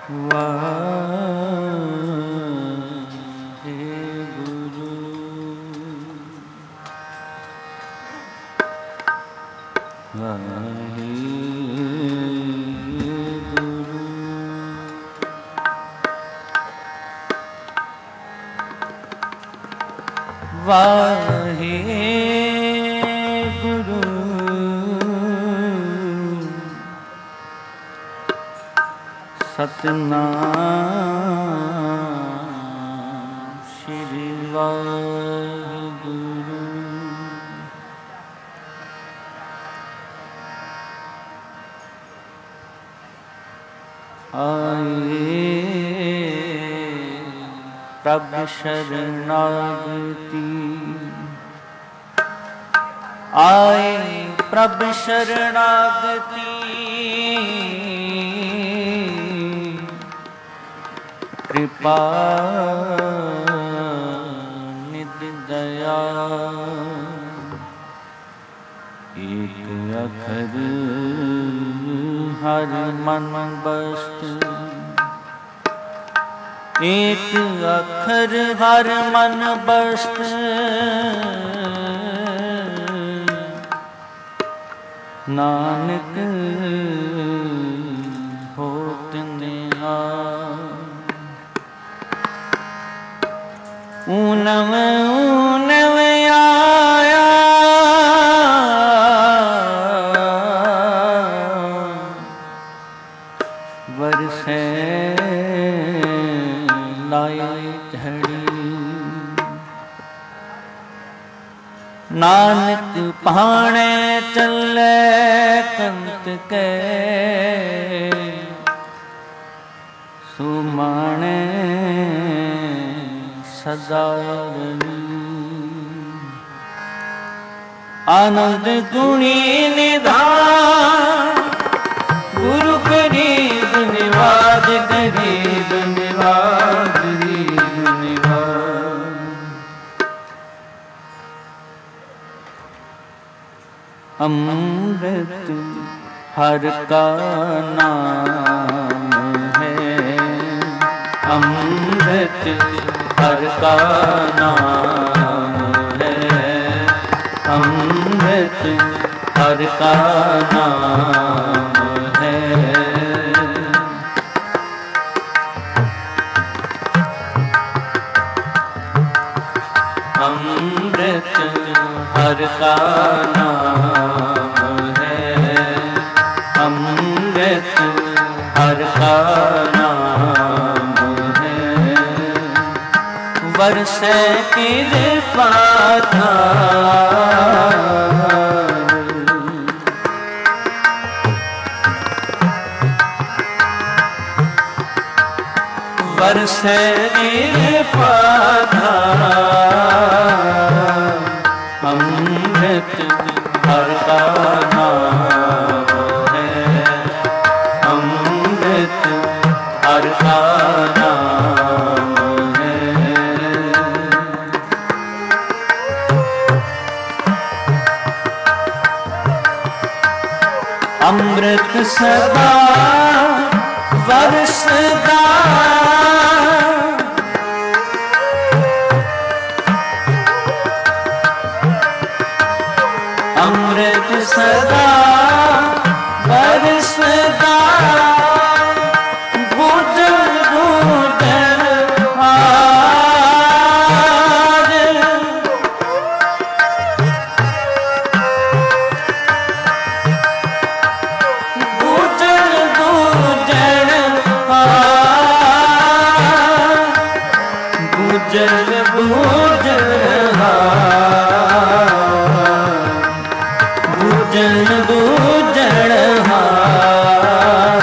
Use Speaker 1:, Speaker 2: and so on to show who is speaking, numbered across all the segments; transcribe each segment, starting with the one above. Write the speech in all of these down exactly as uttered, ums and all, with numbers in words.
Speaker 1: वाहेगुरु वाहेगुरु वाहेगुरु सतनाम श्री वाहेगुरु। आए प्रभु शरणागति, आए प्रभु शरणागति, कृपा निधि दया, एक अखर हर मन बस्त, एक अखर हर मन बस्त, नानक होत निहाल। ऊनव ऊनव आया, बरसे लाई झड़ी, नानक पाणे चले कंत के, सुमाणे सदा रही। आनंद गुणी निधान, गुरु गरीब निवाज, गरीब निवाज, गरीब निवाज। अमृत हर का नाम है, अमृत हर का नाम है, अमृत हर का नाम है। अमृत हर का नाम है, अमृत हर का नाम है। बरसे कृपा धार, बरसे कृपा धार, अमृत हर का नाम है, अमृत हर का नाम है। अमृत सदा बरसदा, अमृत सदा बरसदा, भूजल भूजल हार, भूजल भूजल हार, भूजल भूजल हार, भूजल भूजल हार।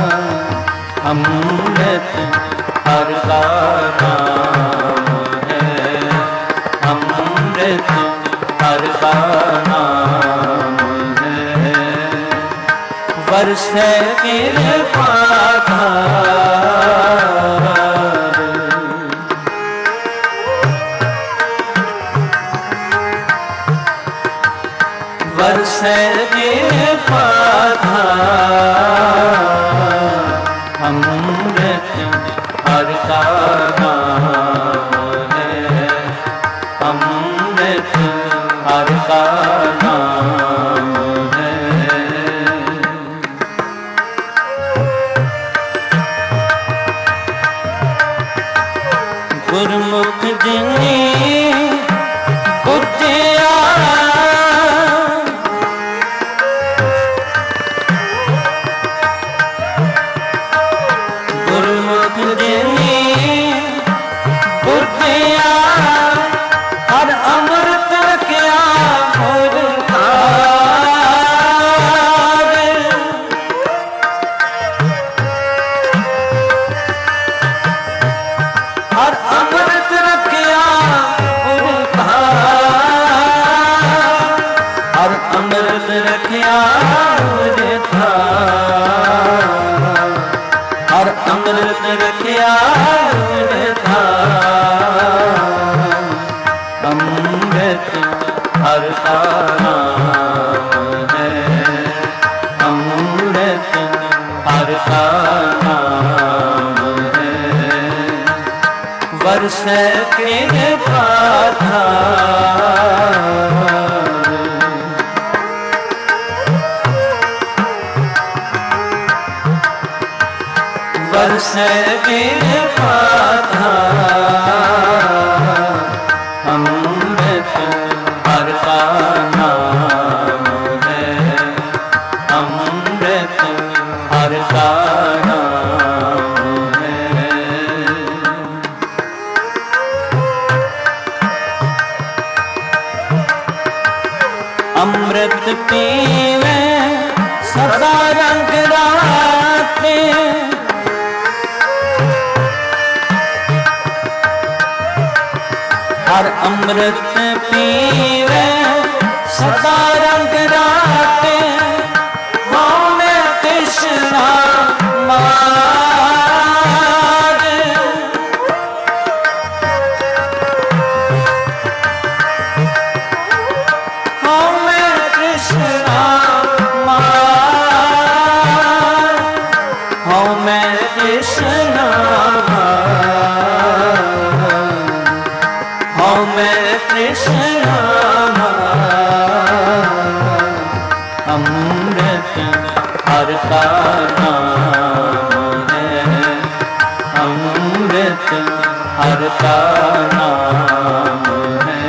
Speaker 1: अमृत हर का नाम है, अमृत हर का नाम है। बरसे कृपा धार, बरसे कृपा धार, अमृत गुरमुख जिनी बुझिया गुरमुख जिनी बुझिया हर अमृत क्या हर अमृत रखिया हर अमृत रखिया हर अमृत रखिया अमृत हर का नाम है अमृत हर का नाम है वर्ष के पाथा वर्ष के पाथा अमृत हर का नाम है अमृत हर का नाम है अमृत पीवे सदा रंग राते हर अमृत पीवे सदा रंग राते हाँ मैं कृष्णा मार हाँ मैं कृष्णा मार हाँ मैं कृष्णा मैं कृष्ण अमृत हर का नाम है अमृत हर का नाम है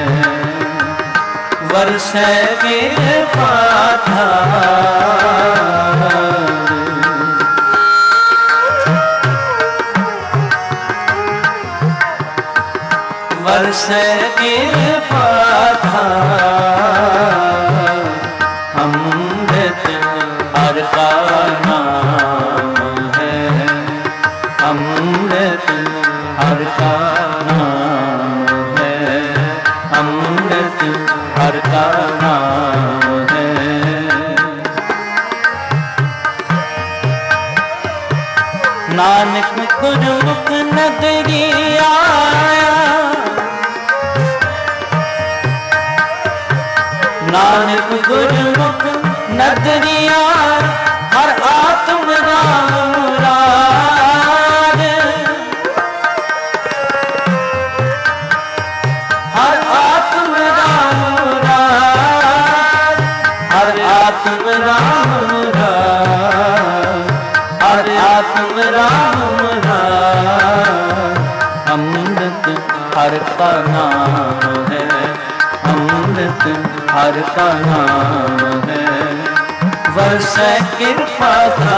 Speaker 1: वर्ष के पाथा वर्ष के पाथा अमृत हर का नाम है अमृत हर का नाम है अमृत हर का नाम है नानक गुरमुख नगरी आया नानक गुरमुख नगरिया हर आत्म राम मुराद हर आत्म राम मुराद हर आत्म राम मुराद हर आत्म राम मुराद अमृत हर का नाम है अमृत हर का नाम है वर्ष कृपा था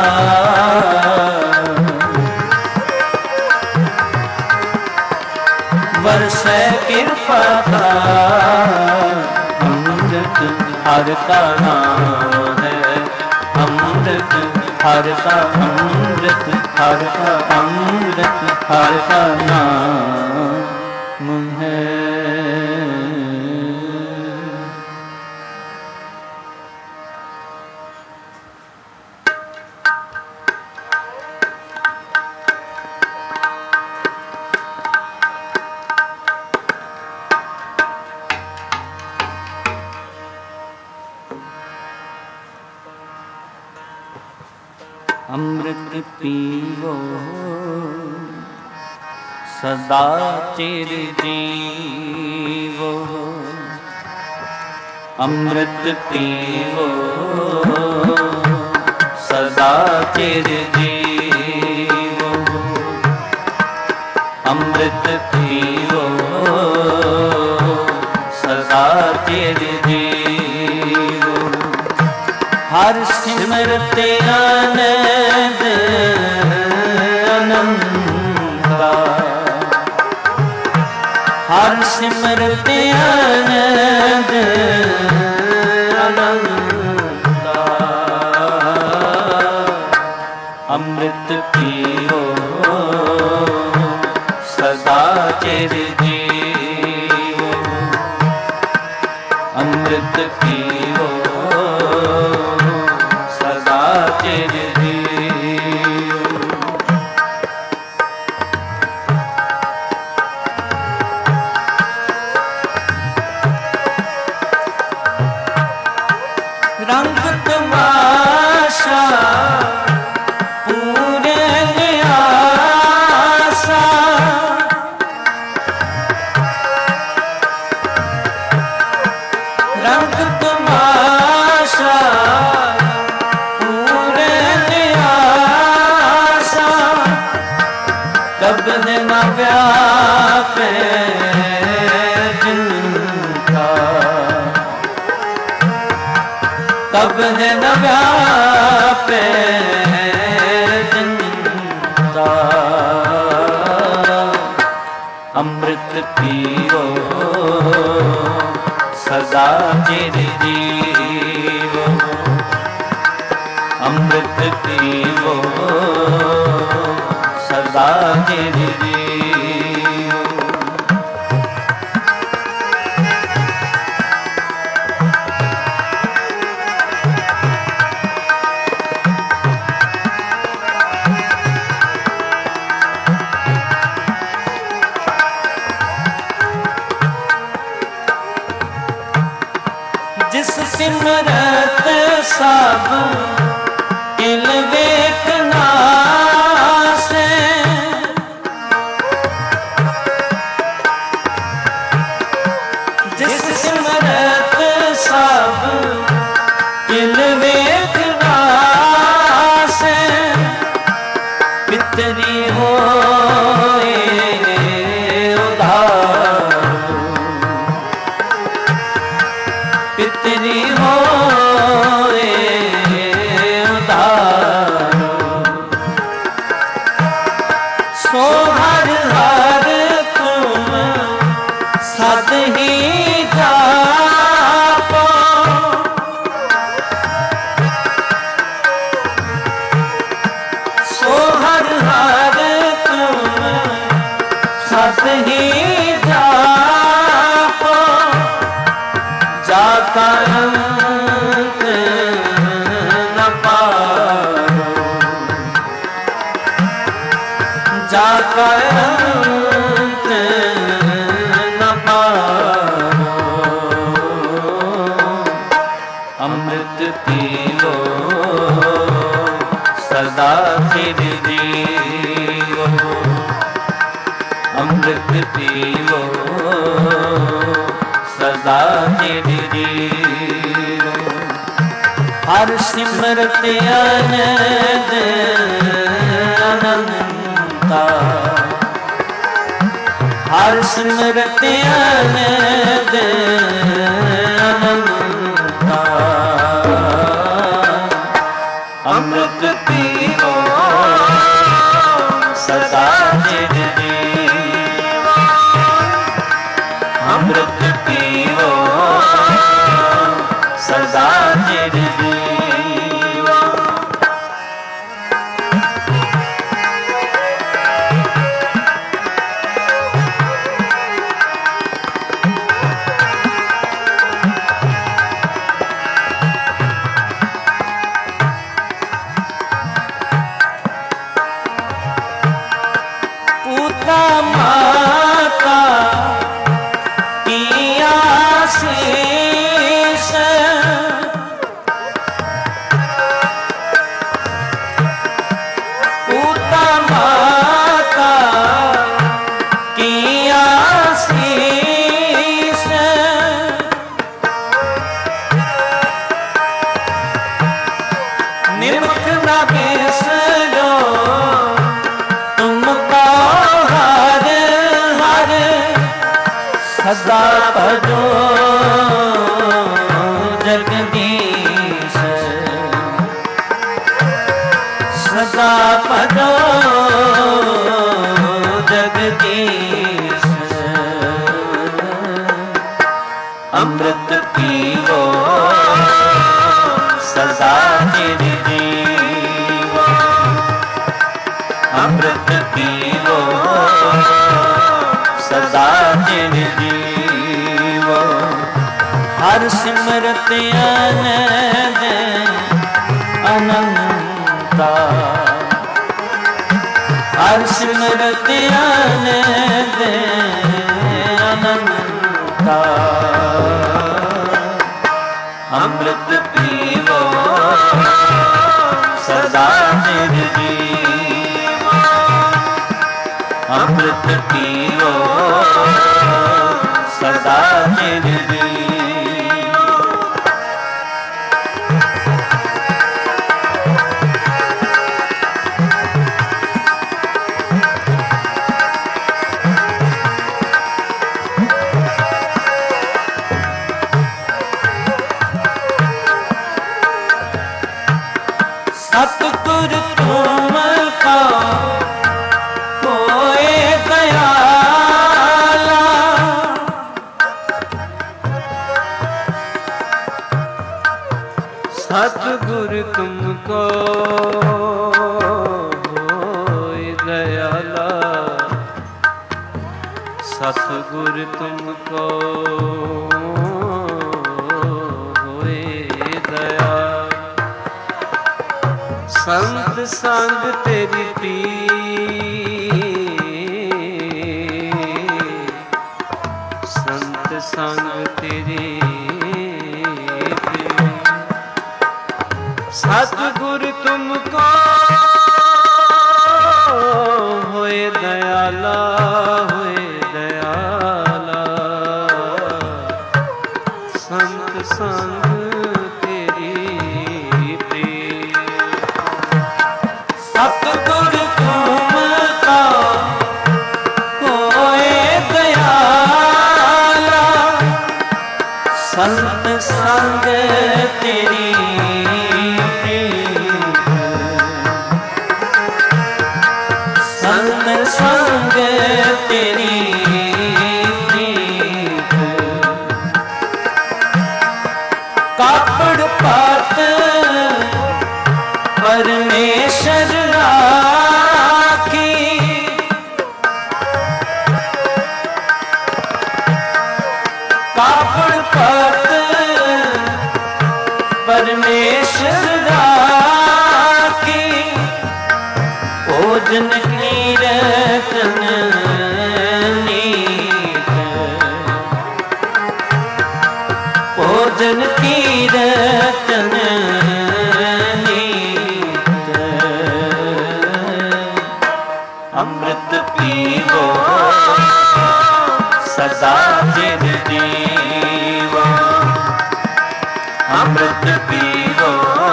Speaker 1: वर्ष कृपा था अमृत हर का नाम है अमृत हर का अमृत हर का अमृत हर का नाम है अमृत पीवो सदा चिर जीवो अमृत पीवो सदा चिर जीवो अमृत पीवो चिर जीवो। हर सिमरत आनंद अनंता, हर सिमरत आनंद अनंता। अमृत पियो सदा चिर जीवो। अमृत पियो सदा चिर जीवो। रंग तमाशा पूरे आसा, रंग तमाशा पूरे आसा। कब न व्यापे जिनका, कब है न व्यापे जिनका। अमृत पियो सदा चिर जीवो। अमृत पियो सदा चिर जीवो। जिस सिमरत सब तिल वेखना से, जिस सिमरत सब तिल वेखना से। पितरी होए पितरी होए उधारो। सो हर हर तुम सद ही जापो। सो हर हर तुम सद ही जापो। जाका अंत न पारो, जाका अंत न पारो। अमृत पियो सदा चिर जीवो। अमृत पियो सदा चिर जीवो। हर सिमरत आनंद अनंता, हर सिमरत आनंद अनंता। अमृत पियो सदा चिर जीवो। अमृत पियो सदा चिर जीवो। पूता माता की आशीष, पूता माता की आशीष। निमक न बिसरो तुमको हर हर, सदा भजो पदो जगदीश अमृत पीवो सदा निर्जीव अमृत पीवो सदा निर्जीव हर सिमरत आनंद अनंता हर सिमरत आनंद अनंता अमृत पीवो सदा निर्जीव अमृत पीवो सदा निर्जीव सतगुर तुमका होए दयाला सतगुर तुमको होए दयाला सतगुर तुमको होए दयाला संत संग तेरी पी संत संग तेरी पी सतगुर तुमको होए दयाला होए दयाला संत संग सतगुर तुमका होए दयाला संत संग तेरी संत संग तेरी कापड़ पात परमेश्वर राखी कापड़ पत परमेश्वर राखी भोजन कीरतन नीत भोजन कीरतन अमृत पीवो सदा निर्जीव अमृत पीवो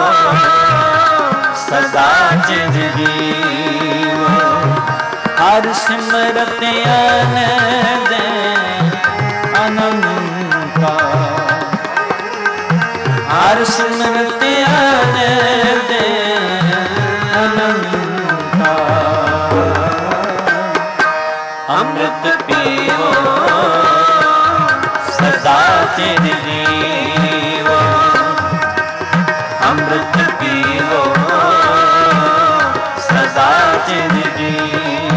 Speaker 1: सदा निर्जीव हर सिमरत आनंद अनंता हर सिमरत आनंद अनंता अमृत पीवो सदा निर्जीव अमृत पीवो सदा निर्जीव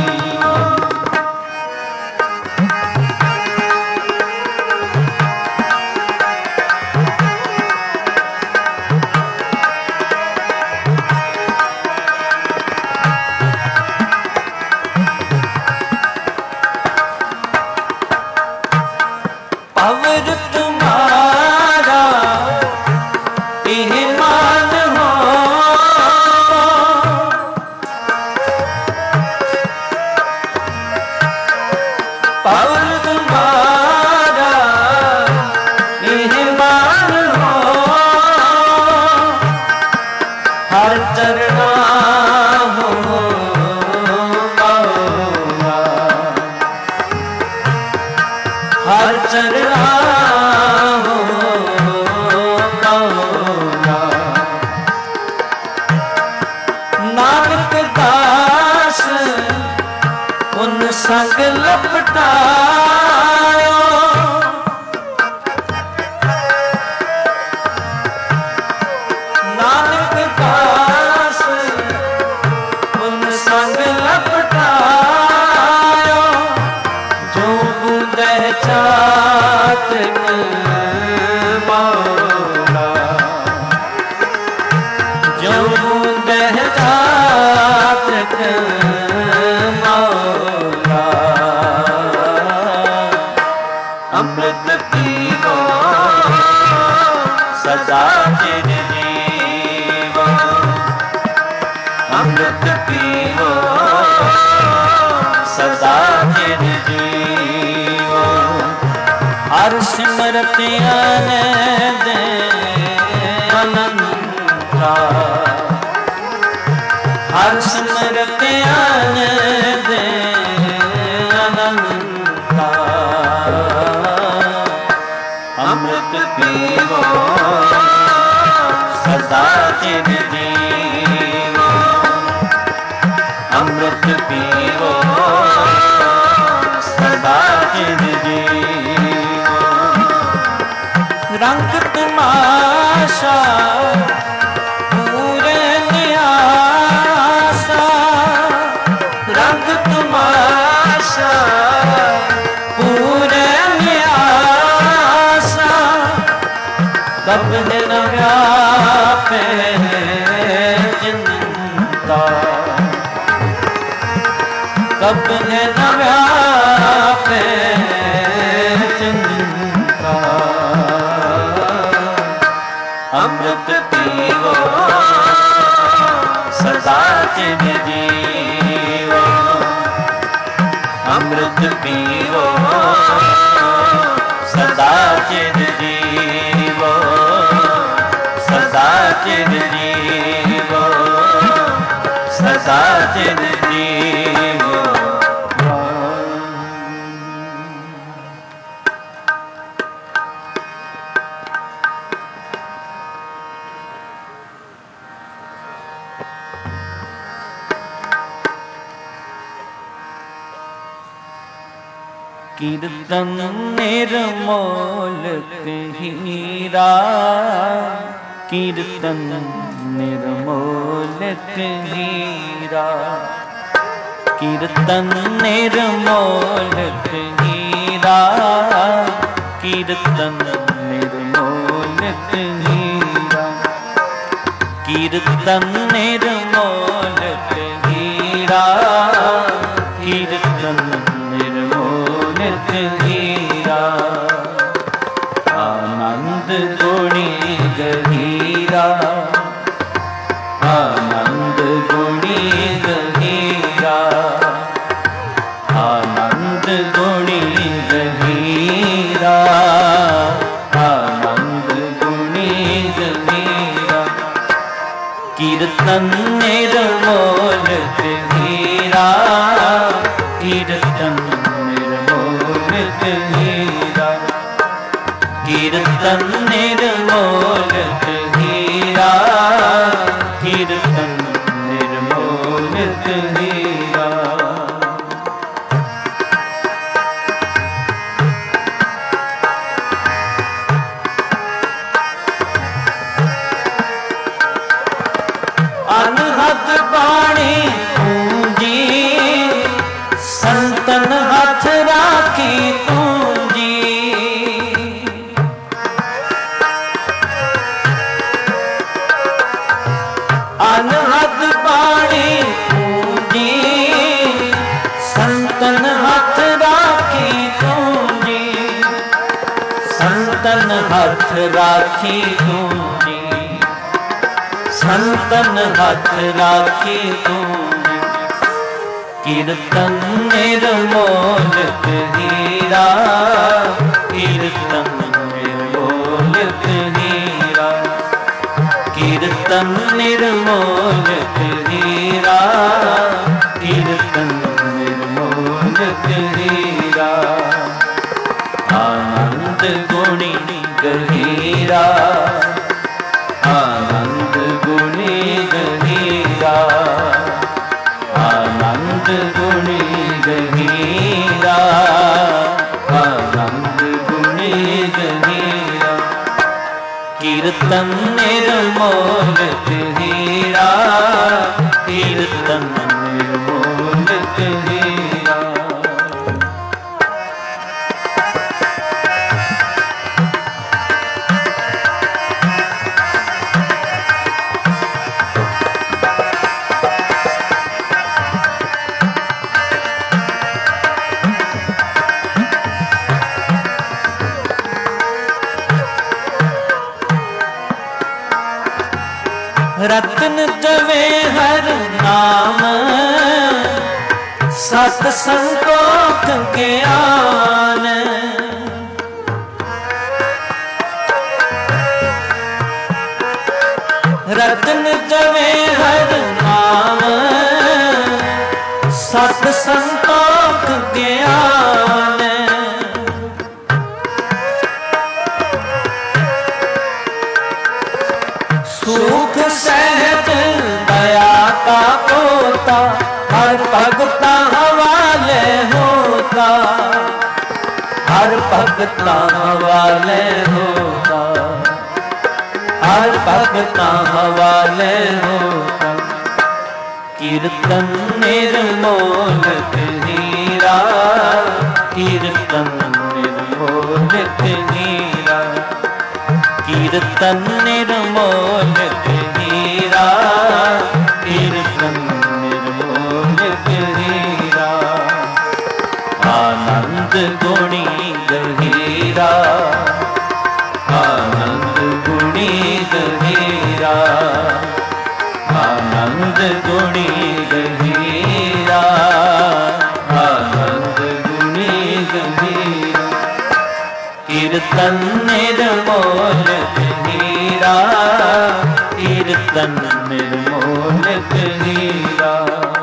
Speaker 1: पवर तुम्हारा यह मान हो पवर तुम्हारा यह मान हो हर चरणा हो हर चरणा लपटायो, नानक दास पुन संग लपटायो, जो बूंदे चातक मौला, जो बूंदे चातक मौला, अमृत पीवो सदा चिर जीवो, अमृत पीवो सदा चिर जीवो, हर सिमरत आनंद अनंता, हर सिमरत आनंद अनंता, अमृत पीवो सदा चिर जीवो, अमृत पीवो सदा चिर जीवो, रंग तमाशा पूरे न्यासा, रंग तमाशा पूरे न्यासा, कब न व्यापे चिंता, कब न व्यापे चिंता, अमृत पीवो सदा चिर जीवो, अमृत पीवो सदा चिर जीवो, सदा चिर जीवो, सदा चिर जीवो। कीर्तन निर्मोल हीरा, कीर्तन निर्मोल हीरा, कीर्तन निर्मोल हीरा, कीर्तन निर्मोल हीरा, कीर्तन निर्मोल हीरा, कीर्तन निर्मोल हीरा, आनंद गुणी गहीरा, आनंद गुणी गहीरा, आनंद गुणी गहीरा, आनंद गुणी गहीरा, कीर्तन निर्मोल हीरा, कीर्तन निर्मोल हीरा, कीर्तन निर्मोल हीरा, कीर्तन निर्मोल हीरा। अनहद बाणी पूंजी, संतन हाथ राखी पूंजी, अनहद बाणी पूंजी, संतन हाथ राखी पूंजी, संतन हाथ राखी पूंजी, संतन हाथ राखी पूंजी, कीर्तन निर्मोल हीरा, कीर्तन निर्मोल हीरा, कीर्तन निर्मोल हीरा, कीर्तन निर्मोल हीरा, आनंद गुणी गहीरा, आनंद गुणी गहीरा, आनंद गुणी गहीरा, कीर्तन निर्मोलक हीरा, कीर्तन निर्मोलक हीरा। रतन जवे हर नाम, सत संतोख ज्ञान। रतन जवे हर नाम, सत संतोख ज्ञान। सुख सहज दया का पोता, हर भगता हवाले होता, हर भगता हवाले होता, हर भगता हवाले होता। कीर्तन निर्मोलक हीरा, कीर्तन निर्मोलक हीरा, कीर्तन निर्मोलक हीरा, कीर्तन निर्मोलक हीरा। आनंद गुणी गहीरा, आनंद गुणी गहीरा, आनंद गुणी गहीरा, आनंद गुणी गहीरा। कीर्तन निर्मोलक हीरा, कीर्तन निर्मोलक हीरा।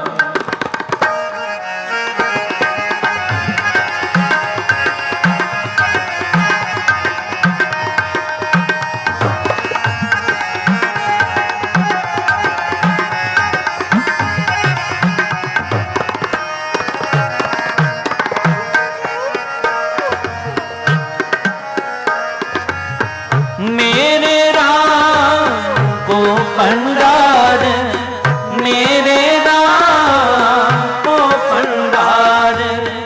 Speaker 1: मेरे राम को भंडार, मेरे राम को भंडार।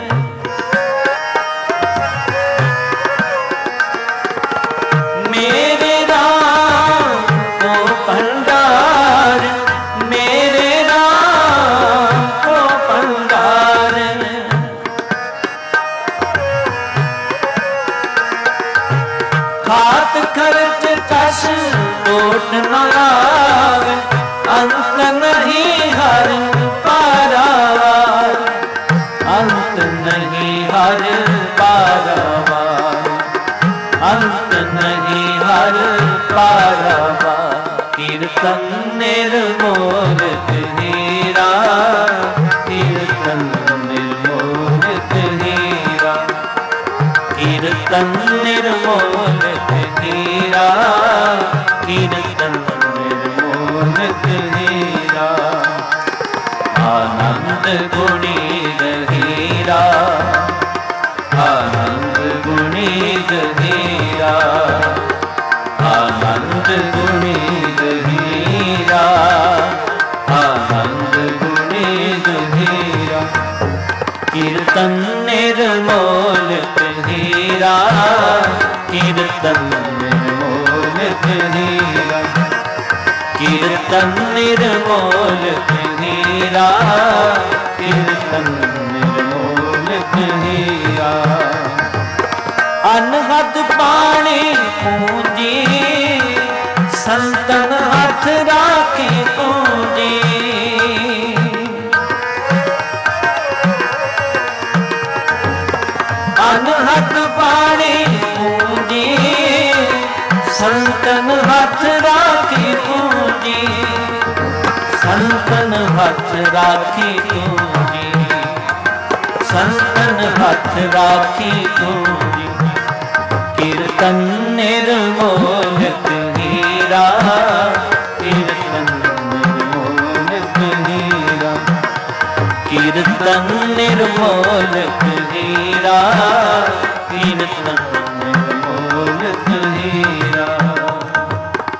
Speaker 1: मेरे राम को भंडार, मेरे राम को भंडार। खात खर्च कस टोट न आवे, अंत नहीं हर पारावार, अंत नहीं हर पारावार, अंत नहीं हर पारावार। कीर्तन निर्मोलक हीरा, कीर्तन निर्मोलक हीरा, कीर्तन निर्मोलक हीरा, कीर्तन निर्मोलक हीरा। आनंद गुणी गहीरा, आनंद गुणी गहीरा, आनंद गुणी गहीरा, आनंद गुणी गहीरा। कीर्तन निर्मोलक हीरा, कीर्तन निर्मोलक हीरा, कीर्तन निर्मोलक हीरा, कीर्तन निर्मोलक हीरा। अनहद पानी पूंजी, संतन हाथ राखे पूंजी। अनहद पानी पूंजी, संतन हाथ राखी पूंजी, संतन हाथ राखी पूंजी, संतन हाथ राखी पूंजी। कीर्तन निर्मोलक हीरा, कीर्तन निर्मोलक हीरा, कीर्तन निर्मोलक हीरा, कीर्तन निर्मोलक हीरा।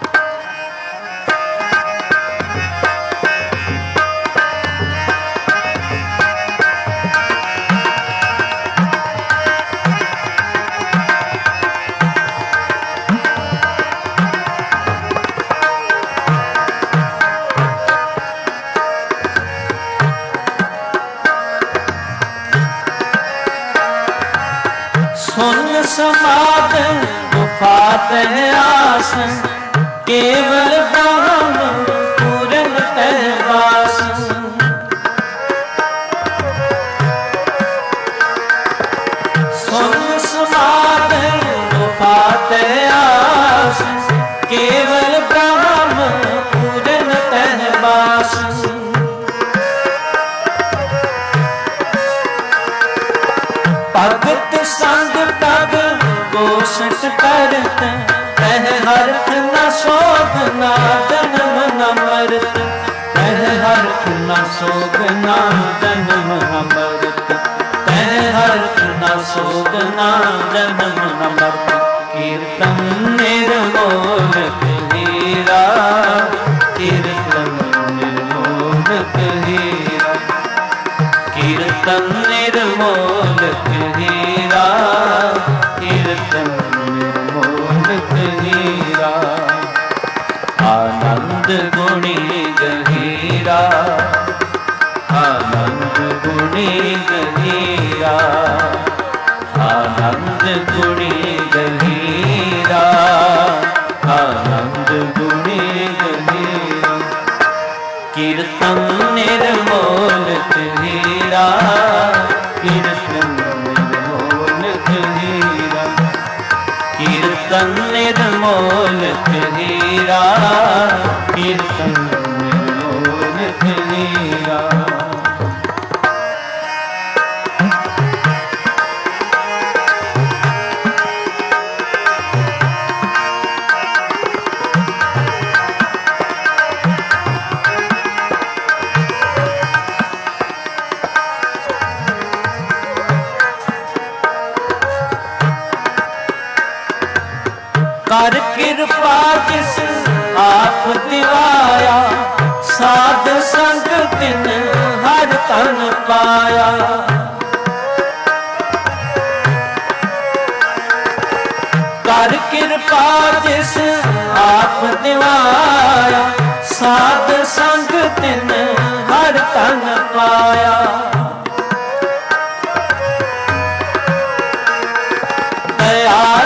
Speaker 1: सुन समाध गुफात है आसन, केवल ब्रह्म पूरन तह वासन। सुन समाध गुफात है आसन, केवल ब्रह्म पूरन तह वासन। भगत संग तब गोष्ठ करत, तह हरख न शोभ न जन्म न मरत। तह हरख न शोभ न जन्म न मरत। तह हरख न शोभ न जन्म न मरत। कीर्तन निर्मोलक हीरा, कीर्तन निर्मोलक हीरा, कीर्तन निर्मोलक हीरा, कीर्तन निर्मोलक हीरा। आनंद गुणी गहीरा, आनंद गुणी गहीरा, आनंद गुणी गहीरा, आनंद गुणी गहीरा। कीर्तन निर्मोलक हीरा, कीर्तन निर्मोलक हीरा, कीर्तन निर्मोलक हीरा, कीर्तन निर्मोलक हीरा। कर कृपा जिस आप दिवाया, साध संग तिन हर तन पाया। कर कृपा जिस आप दिवाया, साध संग तिन हर तन पाया। दयाल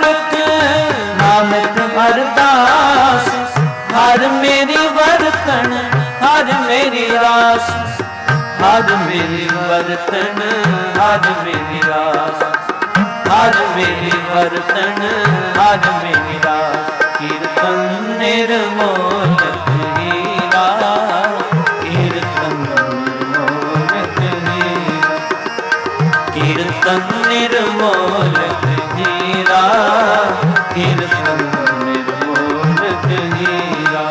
Speaker 1: अरदास, हर मेरी बरतन हर मेरी रास। हर मेरी बरतन हर मेरी रास, हर मेरी बरतन हर मेरी रास। कीर्तन निर्मोलक हीरा, कीर्तन निर्मोलक हीरा, कीर्तन निर्मोलक हीरा, कीर्तन हीरा।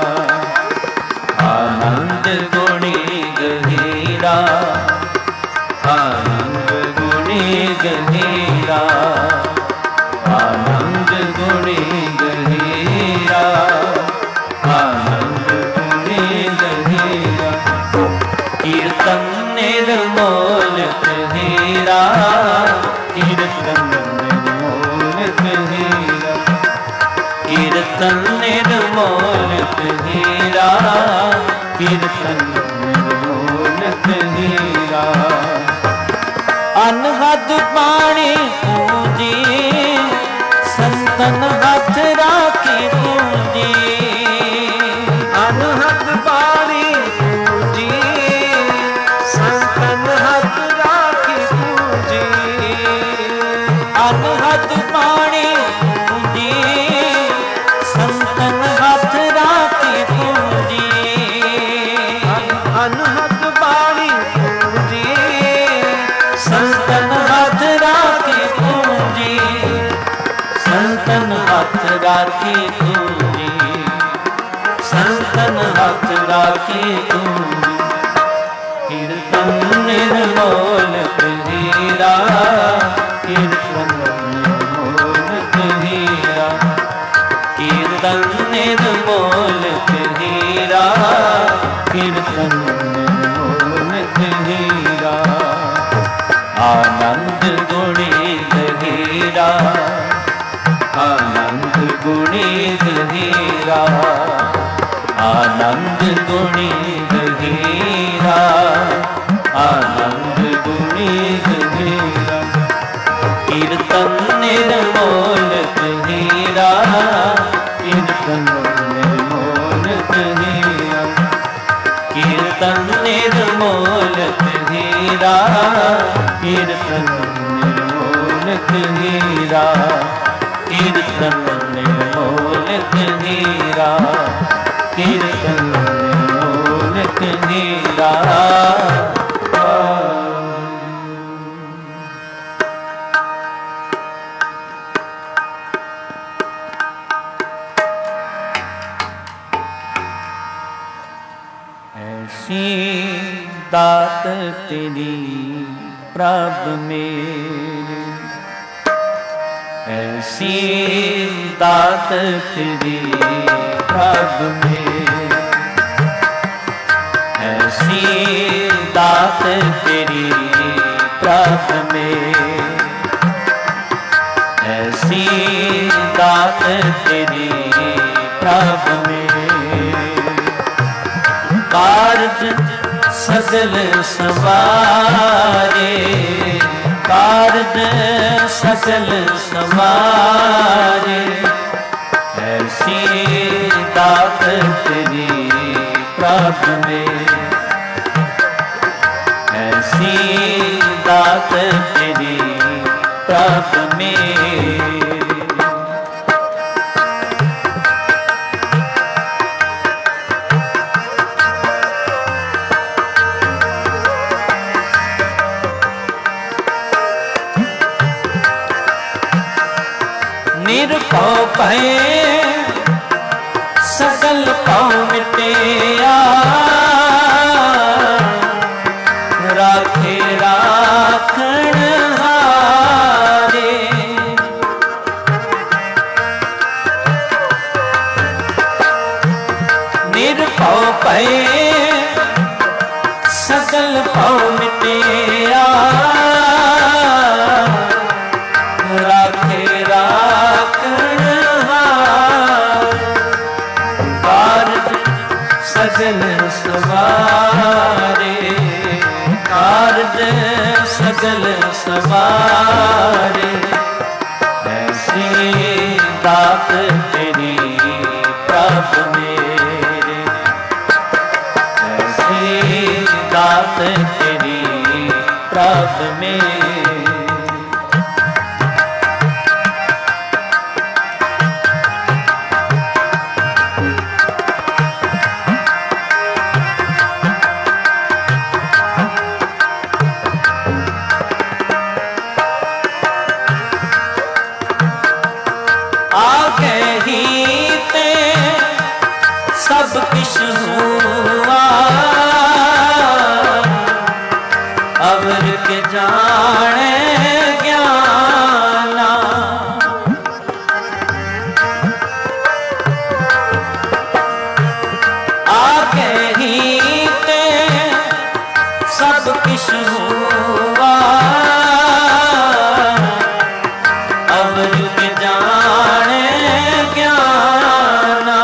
Speaker 1: आनंद गुणी गहीरा, आनंद गुणी गहीरा, आनंद गुणी गहीरा, आनंद गुणी गहीरा। कीर्तन निर्मोलक हीरा, कीर्तन निर्मोलक हीरा, कीर्तन निर्मोलक हीरा, कीर्तन निर्मोलक हीरा। अनहद पानी पूजी, संतन हाथ राखी पूजी। अनहद पानी पूजी, संतन हाथ राखी पूजी। अनहद पानी पूजी, संतन हाथ राखी पूजी। अनहद बाणी पूजी, संतन हाथ राखी पूजी। संतन हाथ राखी पूजी, संतन हाथ राखी पूजी। कीर्तन निर्मोलक हीरा, कीर्तन निर्मोलक हीरा, कीर्तन निर्मोलक हीरा, कीर्तन निर्मोलक हीरा। आनंद गुणी गहीरा, आनंद गुणी गहीरा, आनंद गुणी गहीरा, आनंद गुणी गहीरा। कीर्तन कीर्तन निर्मोलक हीरा, कीर्तन निर्मोलक हीरा, कीर्तन निर्मोलक हीरा, कीर्तन निर्मोलक हीरा, कीर्तन निर्मोलक हीरा, कीर्तन निर्मोलक हीरा। ऐसी दात तेरी प्रभु मेरे, ऐसी दात तेरी प्रभु मेरे, ऐसी दात तेरी प्रभु मेरे, ऐसी दात तेरी प्रभु मेरे। कारज सगल सवारे, कारज सगल सवारे, ऐसी दात तेरी प्रभु में, ऐसी दात तेरी प्रभु में। निरपौ भय सकल पाँव मिटिया, राखे राखण हारे। निरपौ भय सकल पाँव मिटिया, राखे सगल सवारे, कारज सगल सवारे, ऐसी दात तेरी प्रभु मेरे, ऐसी दात तेरी प्रभु मेरे। सब किश हुआ अवर के जाने ज्ञाना, आगे ही ते सब किश हुआ अवर के जाने ज्ञाना।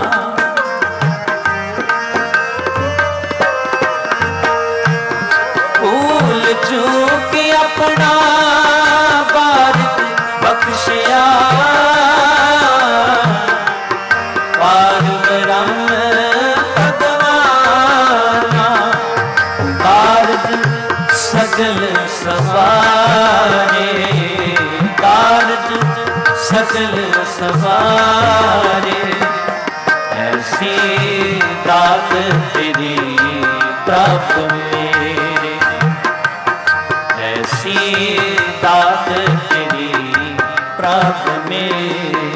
Speaker 1: चूक अपना बारिक बख्शिया, पार ब्रह्म पदवाना, कारज सगल सवारे, कारज सगल सवारे, ऐसी दात तेरी प्रभु मेरे, ऐसी दात तेरी प्रभु मेरे।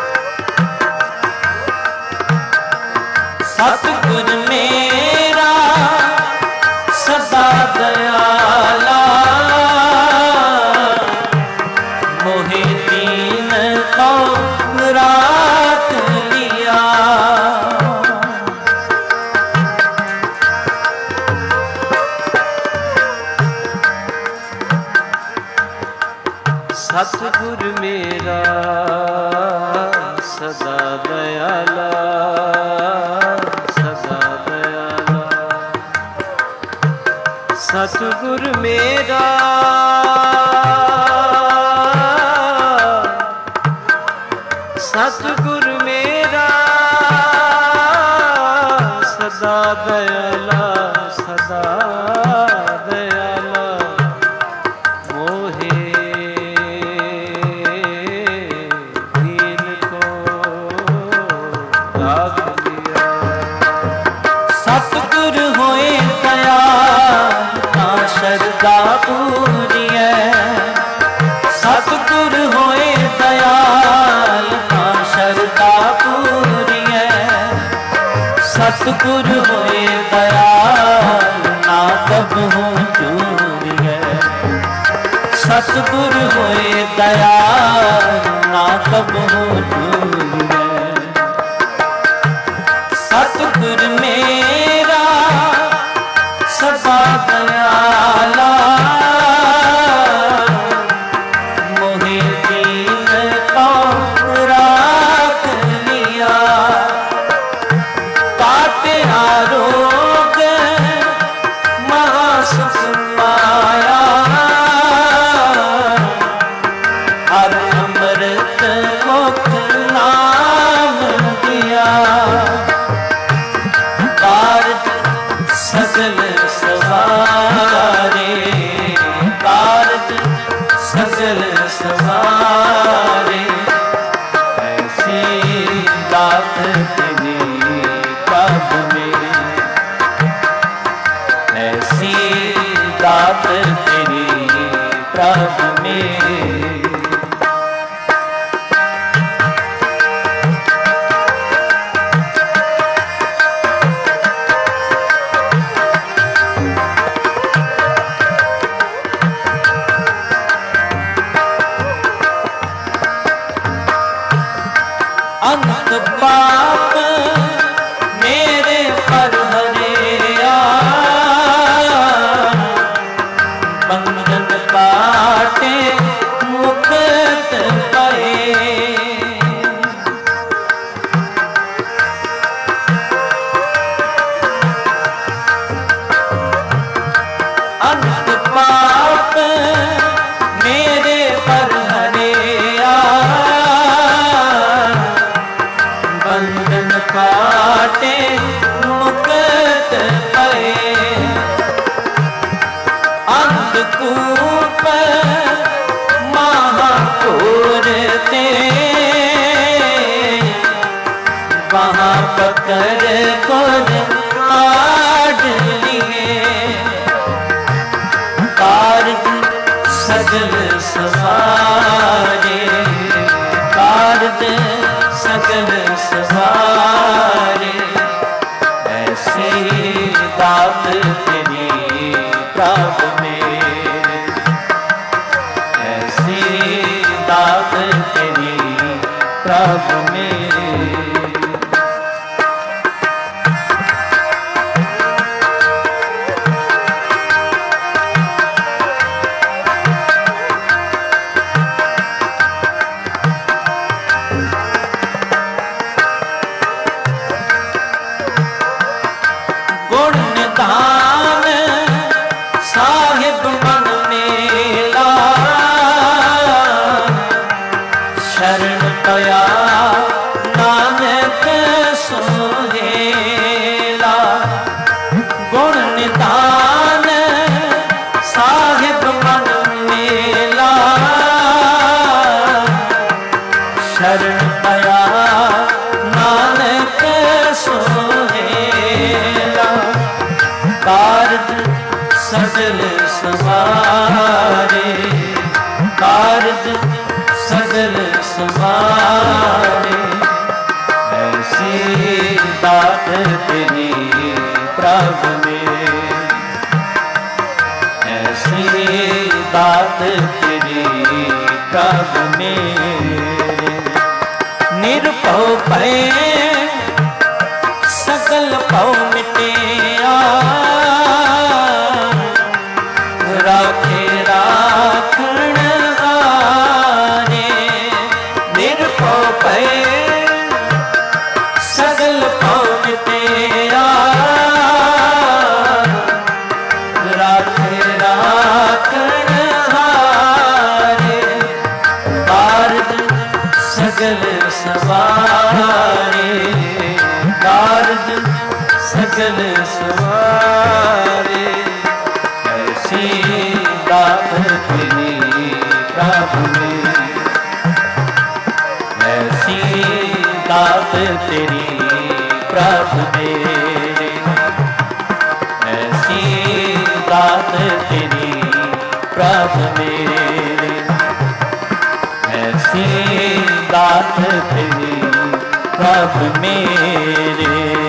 Speaker 1: सतगुर मेरा सतगुर मेरा सदा दयाला, सदा दयाला। सतगुर मेरा सतगुर मेरा सदा दयाला, सदा दयाला। मोहे दीन को राख लिया। सतगुर होए दयाल तां शरदा पूरी है। सतगुर होए दयाल तां शरदा पूरी है। सतगुर होए दयाल ना कबहू चूरी है। सतगुर होए दयाल ना कबहू चूरी है। सतगुर मेरा सदा दयाला, मोहे दीन को राख लिया। काटे आरोग महासुख पाया, हर अमृत मुख नाम दिया। कारज सगल सवारे, कारज सगल सवारे। ऐसी दात तेरी प्रभ में, ऐसी दात तेरी प्रभ में। अंत पाप मेरे पर हरिया, बंधन काटे मुक्त पाए। अंत पाप मेरे पर हरिया, बंधन काटे मुक्त पाए। अंधकूप महापुर ते, वहाँ पकड़ कर काट लिए। कारज सगल सवारे, कारज सगल सवारे। ऐसी दात तेरी प्रभ में, ऐसी दात तेरी प्रभ में। गुणगान साहिब मन मेला, शरण पया नानक सोहेला। गुणगान साहिब मन मेला, शरण पया नानक सोहेला। कारज सगल सवारे, कारज सगल सवारे। ऐसी दात तेरी प्रभ में, ऐसी दात तेरी प्रभ में। निरभव भय सकल भव मिटिया, राखे राखण तेरी प्रभु मेरे, ऐसी दात तेरी प्रभु मेरे, ऐसी दात तेरी प्रभु मेरे।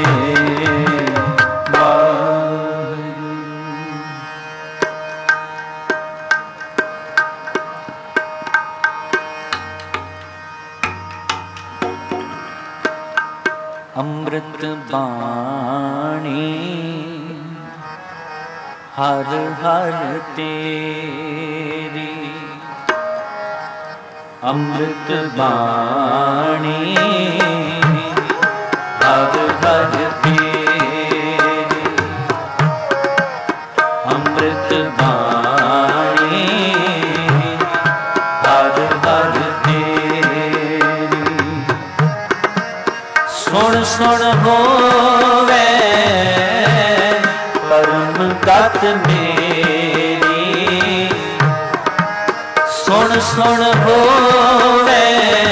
Speaker 1: अमृत बाणी हर हर तेरी, अमृत बाणी हर हर तेरी, अमृत बाणी हर हर तेरी। सुन सुन होवे परम गत मेरी, सुन सुन होवे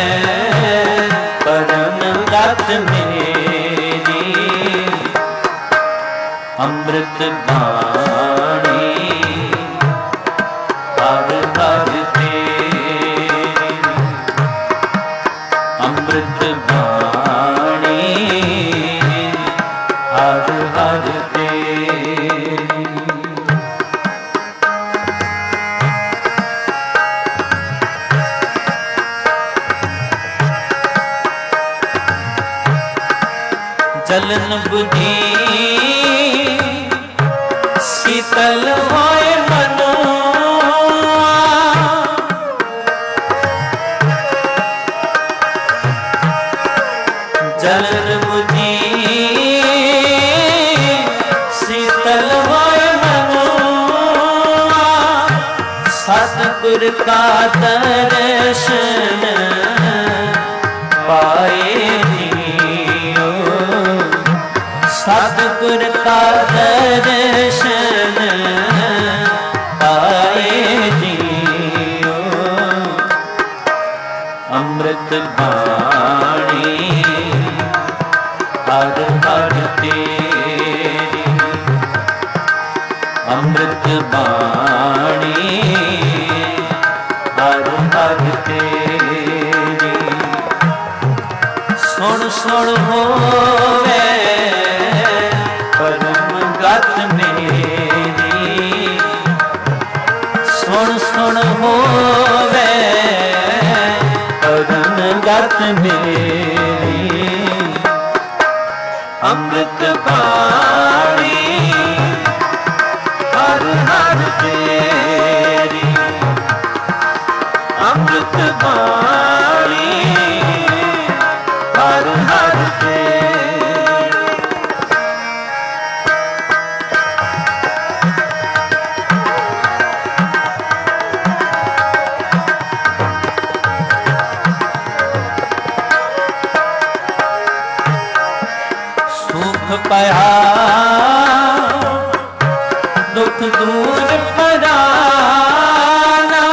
Speaker 1: परम गत मेरी, अमृत बाणी हर हर तेरी, अमृत बाणी हर हर तेरी। जलन बुद्धि शीतल होए मनो, जलन बुद्धि शीतल होए मनो, सतगुर का दर्शन पाए जियो, सतगुर का दर्शन पाए जियो, अमृत बाणी हर हर तेरी, अमृत बाणी हर हर तेरी। सुन सुन होवे परम गत मेरी, सुन सुन होवे परम गत मेरी, अमृत बाणी हर हर तेरी, अमृत बाणी हर हर तेरी। सुख पाया दुख दूर पराना,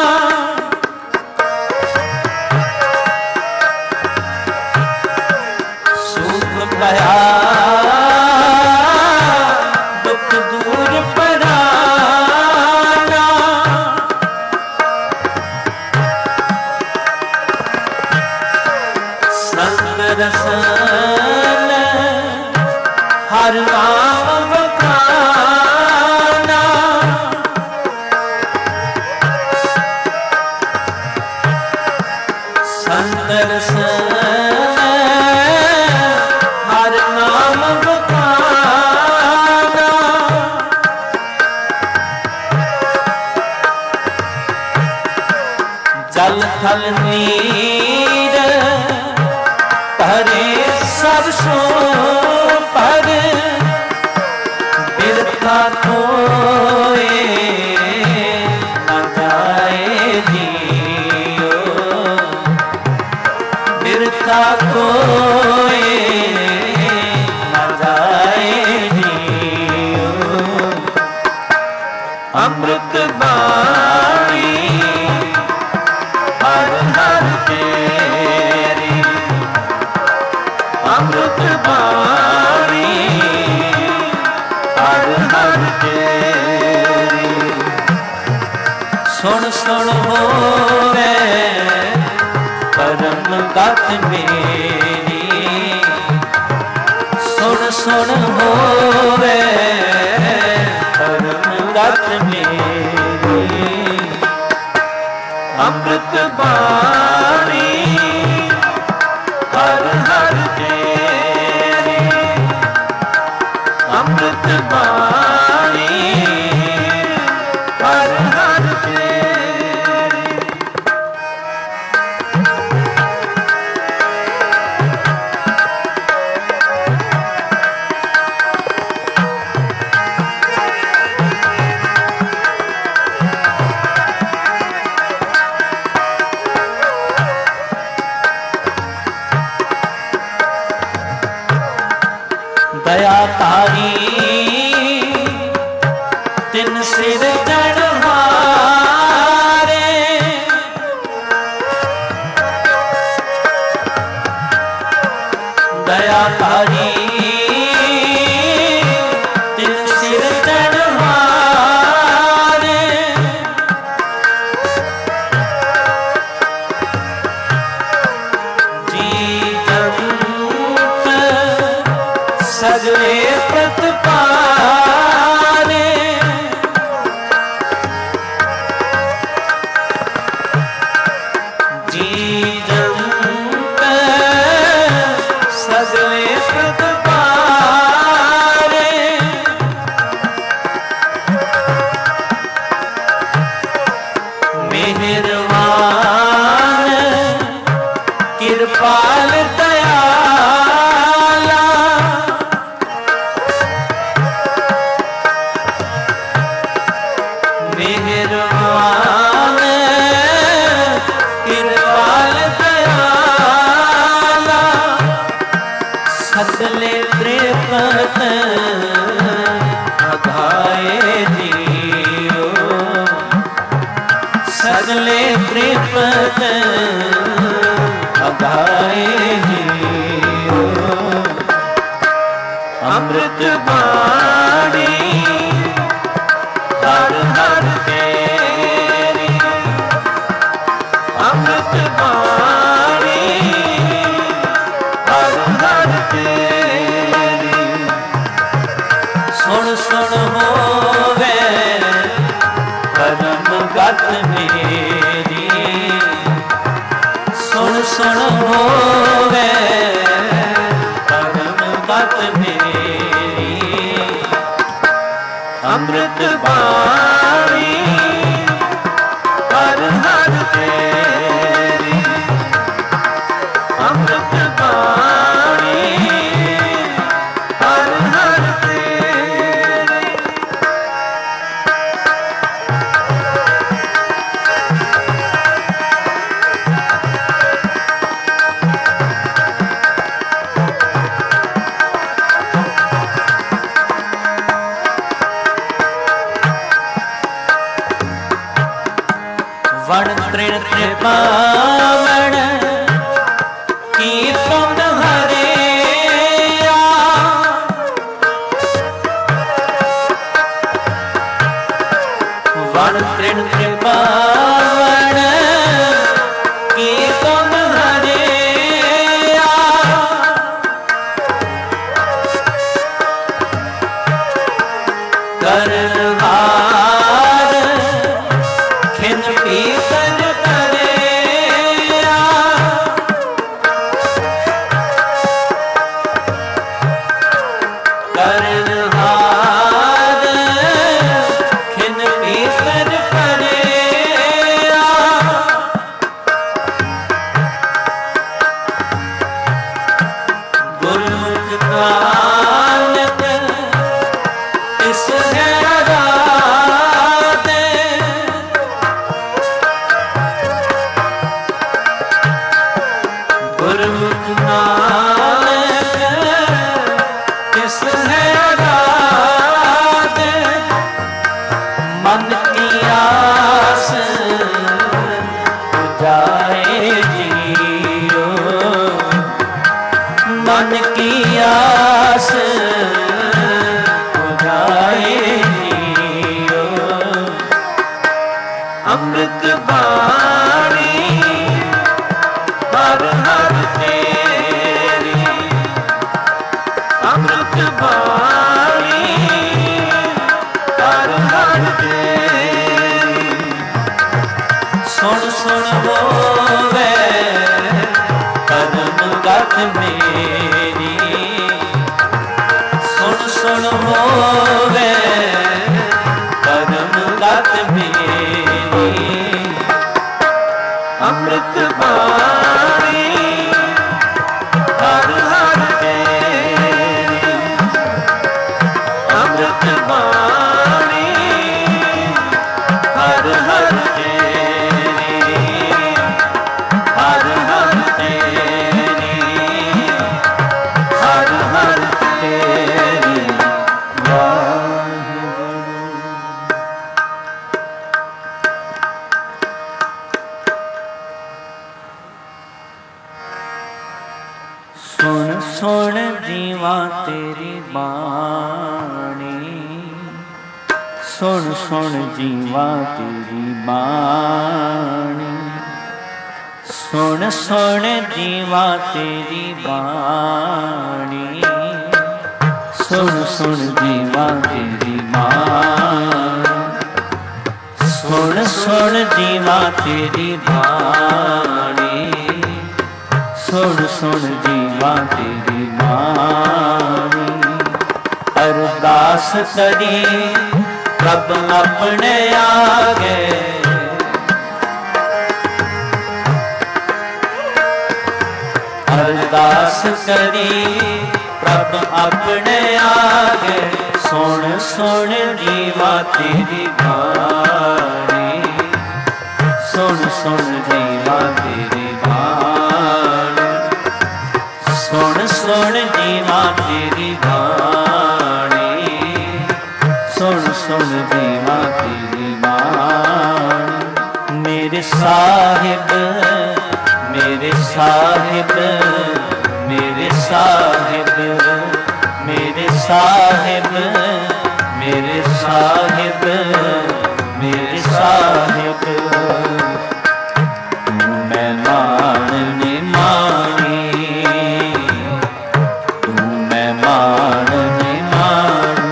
Speaker 1: सुख पाया दुख दूर पराना, संग रसन हर नाम बखाना, संग रसन हर नाम बखाना, जल थल नीर परे सब सो पर, बिरथा कोए न जाए जियो, बिरथा कोए न जाए जियो, अमृत बाणी हर हर तेरी, सुन सुन होवे परम गत मेरी, सुन सुन होवे परम गत मेरी। अमृत बाणी हर हर तेरी, अमृत बाणी हर हर तेरी। दया तारी तिन सिर जड़हारे, दया तारी तिन सिर जड़हारे। जी जंत सगले प्रतिपाले, जी जंत सगले प्रतिपाले। मेहरबान कृपाल दयाला, मेहरबान कृपाल दयाला। सगले त्रिपत अघाए जियो, सगले त्रिपत अघाए जियो। अमृत बाणी हर हर तेरी, अमृत बाणी हर हर तेरी। सुन सुन होवे परम गत मेरी, सुन सुन होवे परम गत मेरी। अमृत बाणी हर हर तेरी, अमृत बाणी हर हर तेरी। वण तृण त्रिपावण कीर्तन हरेया, वण तृण त्रिपावण कीर्तन हरेया। करहार खिन पीतल करेया, करहार खिन पीतल करेया। अमृत बाणी हर हर तेरी, अमृत बाणी हर हर तेरी। सुन सुन होवे कदम गत मेरी, सुन सुन होवे कदम गत मेरी। अमृत बाणी हर हर तेरी, अमृत बाणी हर हर तेरी, हर हर तेरी, हर हर तेरी। सुन सुन जीवा तेरी बाणी, सुन सुन जीवा तेरी बाणी, सुन सुन जीवा तेरी बाणी, सुन सुन जीवा तेरी बाणी, सुन सुन जीवा तेरी बाणी, सुन सुन जीवा तेरी बाणी। अरदास करी प्रभ अपने आगे, अरदास करी प्रभ अपने आगे। सुन सुन जीवा तेरी बाणी, सुन सुन जीवा तेरी बाणी, सुन सुन जीवा तेरी बाणी, सुन सुन जीवा तेरी बाणी। मेरे साहिब मेरे साहिब मेरे साहिब मेरे साहिब मेरे साहिब मेरे साहिब। मैं मानने मानी, तू मैं मानने मानी।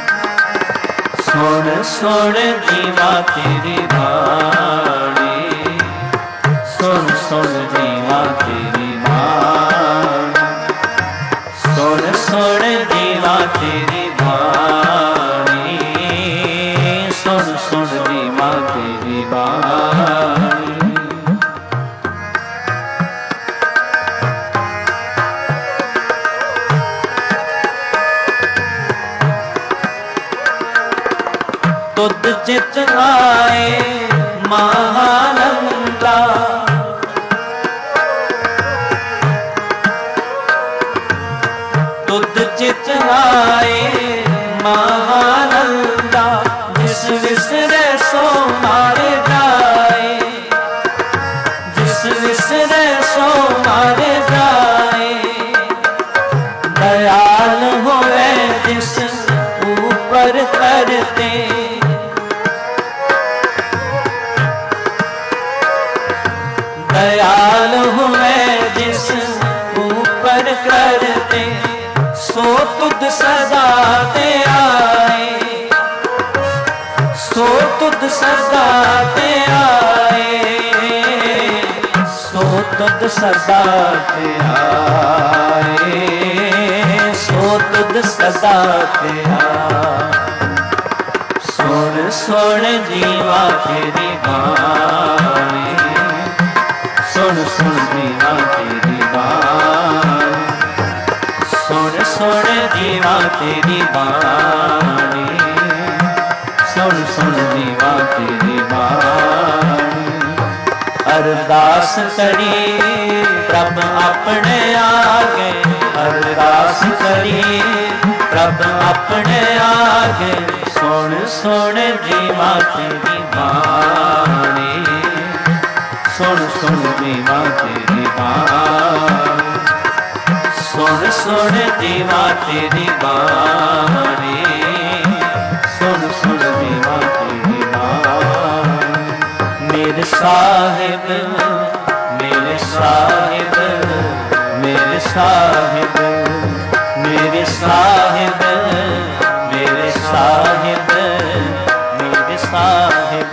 Speaker 1: सुन सुन जीवा तेरी बाणी, सुन सुन जीवा तेरी बाणी, सुन सुन जीवा तेरी बाणी, सुन सुन जीवा तेरी बाणी। तुद चित आए महानंदा, तुद चित आए महानंदा। जिस विसरे सो मारे जाए, जिस विसरे सो मारे जाए। दयाल होवे जिस ऊपर करते, दयाल हुए जिस ऊपर करते। सो तुद सदा ते आए, सो तुद सदा ते आए, सो तुद सदा ते आए, सो तुद सदा ते आए। सुन सुन जीवा तेरी बाणी, सुन सुन जीवा तेरी बाणी, सुन सुन जीवा तेरी बाणी, सुन सुन जीवा तेरी बाणी। अरदास करी प्रभ अपने आगे, अरदास करी प्रभ अपने आगे। सुन सुन जीवा तेरी बाणी, सुन सुन जीवा तेरी बाणी, सुन सुन जीवा तेरी बाणी, सुन सुन जीवा तेरी बाणी। साहिब मेरे साहिब मेरे साहिब मेरे साहिब मेरे साहिब मेरे साहिब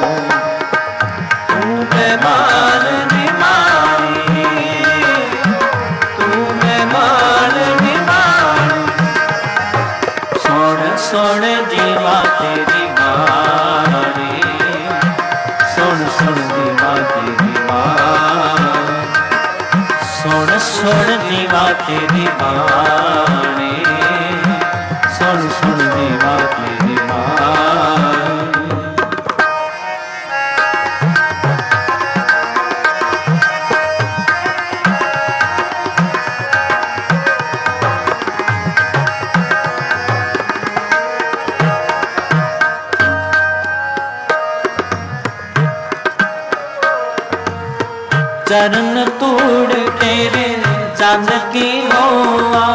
Speaker 1: तू मेहमान निमानी तू मेहमान निमानी सुन सुन जीवा तेरी बानी सुन सुन जीवा तेरी बानी सुन सुन जीवा तेरी बानी सुन सुन जीवा तेरी बानी चरण तूड़ तेरे चंद की होवा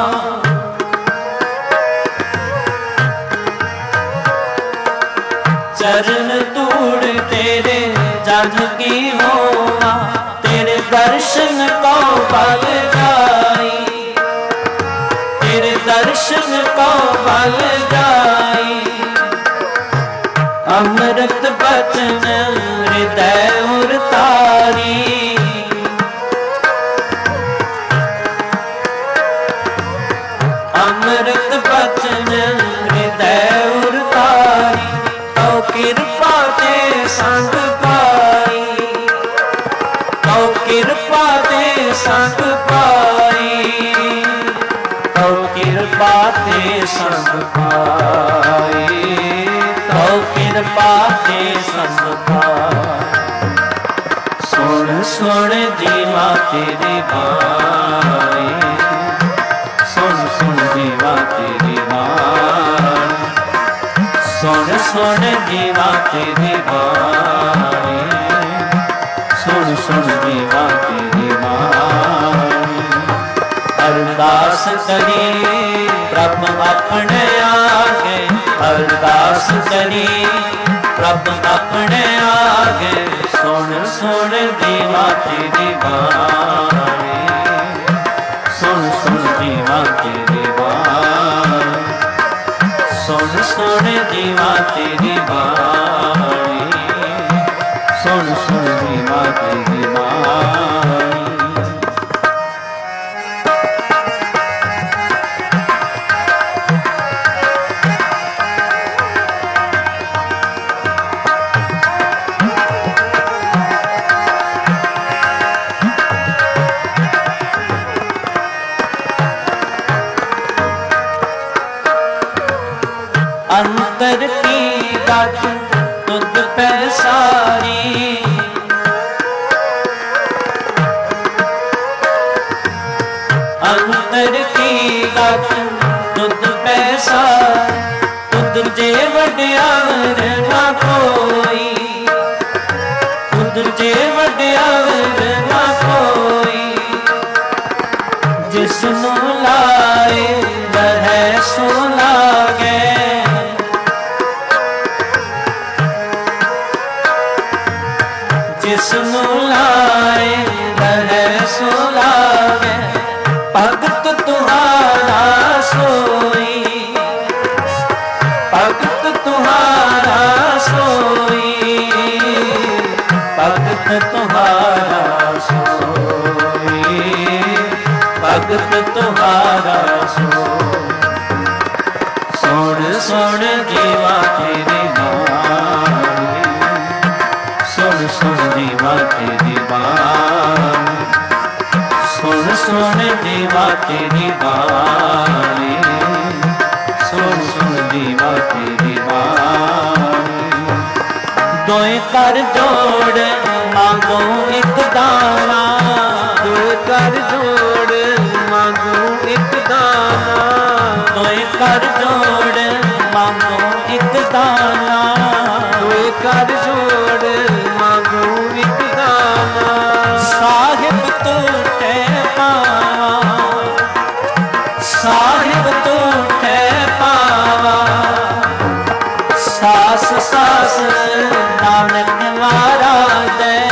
Speaker 1: चरण तूड़ तेरे चंद की होवा तेरे दर्शन को पल जाई तेरे दर्शन को पल जाई अमृत बचन हृदय उरतारी अमृत बचन हृदय उरतारी तो कृपा ते संग पाई तो कृपा ते संग पाई तो कृपा ते संग पाई तो कृपा ते संग पाई सुन सुन जीवा तेरी बानी सुन सुन जीवा तेरी बानी सुन सुन जीवा तेरी बानी सुन सुन जीवा तेरी बानी अरदास करी प्रभ अपने आगे अरदास करी प्रभ अपने आगे सुन सुन जीवा तेरी बानी सुन सुन जीवा तेरी बानी सुन सुन जीवा तेरी बानी सुन सुन जीवा तेरी बानी अंतर की गत तुझ पे सारी अंतर की गत तुझ पे सारी तुझ जे वड्यावर ना कोई तुझ जे वड्यावर ना कोई जिसनू लाए वह सो लागे जिसनू लाए वह सो लागे भगत तुम्हारा सोई भगत तुम्हारा सोई भगत तुम्हारा सोई भगत तुम्हारा सोई सुन सुन जीवा तेरी बानी सुन सुन जीवा तेरी बानी सुन सुन जीवा तेरी बानी सुन सुन जीवा तेरी बानी दोए कर जोड़ मांगो एक दाना दोए कर जोड़ मांगो एक दाना दोए कर जोड़ मांगो एक दाना दोए कर जोड़ मांगो एक दाना साहिब तो टे पावा साहिब तो टे पावा सास सास नानक वारा दे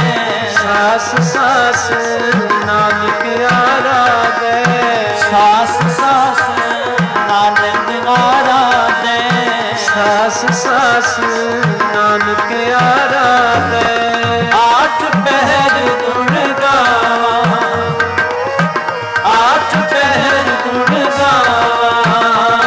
Speaker 1: नानक आराधे,
Speaker 2: सास सास नानक आराधे,
Speaker 1: सास सास नानक आराधे।
Speaker 2: आठ पहर गुण गावा, आठ पहर गुण गावा,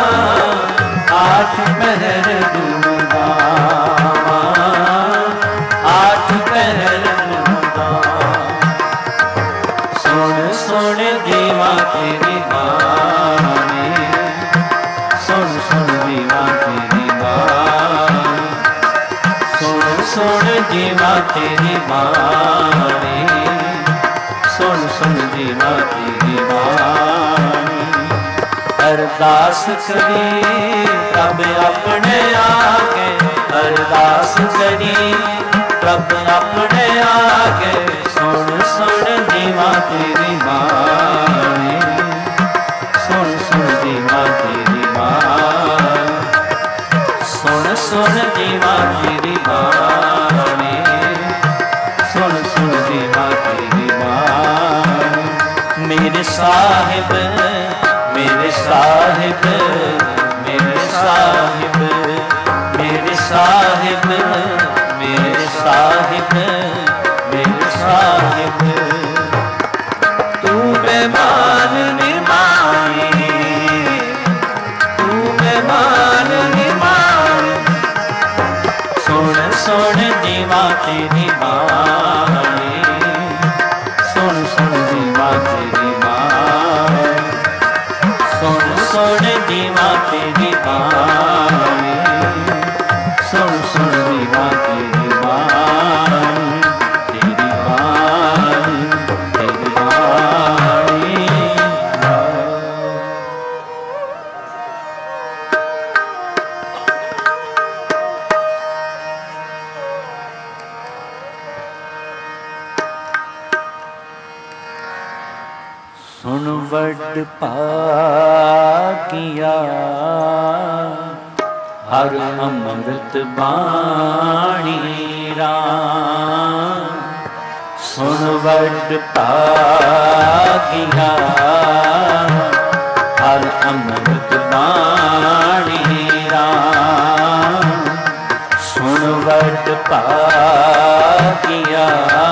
Speaker 2: आठ पहर गुण गावा, आठ पहर गुण गावा। सुन सुन जीवा तेरी बाणी, सुन सुन जीवा तेरी बाणी, सुन सुन जीवा तेरी बाणी, सुन सुन जीवा तेरी बाणी। अरदास करी प्रभ अपने आगे, अरदास करी प्रभ अपने आगे। सुन सुन जीवा तेरी बाणी, सुन सुन जीवा तेरी बाणी, सुन सुन जीवा तेरी बाणी, सुन सुन जीवा तेरी बाणी। मेरे साहिब मेरे साहिब मेरे साहिब मेरे साहिब मेरे साहिब मेरे साहिब। तू मेहमान निर्माणी, तू मेहमान निर्माणी। सुन सुन जीवा तेरी बाणी, सुन सुन जीवा तेरी बाणी, सुन सुन जीवा तेरी बाणी, सुन सुन जीवा तेरी बाणी, तेरी बाणी, तेरी बाणी। सुन वड पाकिया हर अमृत बाणी राम। सुन वड पाकिया हर अमृत बाणी राम। सुन वड पाकिया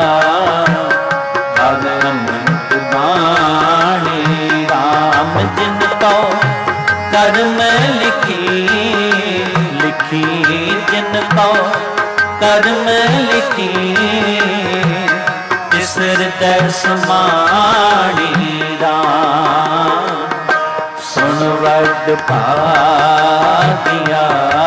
Speaker 2: हर अमृत बाणी राम। जिनको कर्म लिखी लिखी, जिनको कर्म लिखी, तिस हृदय समाणी राम। सुन वड पाकिया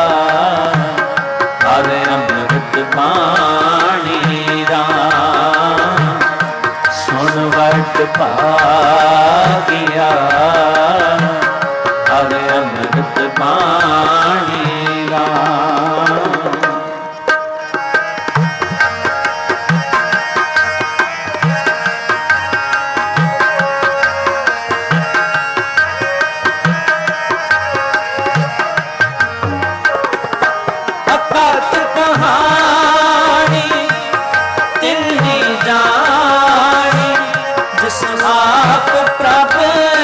Speaker 2: हर अमृत बाणी राम। सुन वड पाकिया हर अमृत बाणी राम। अकथ कहानी तिन्ही जानी, जिस आप प्रभ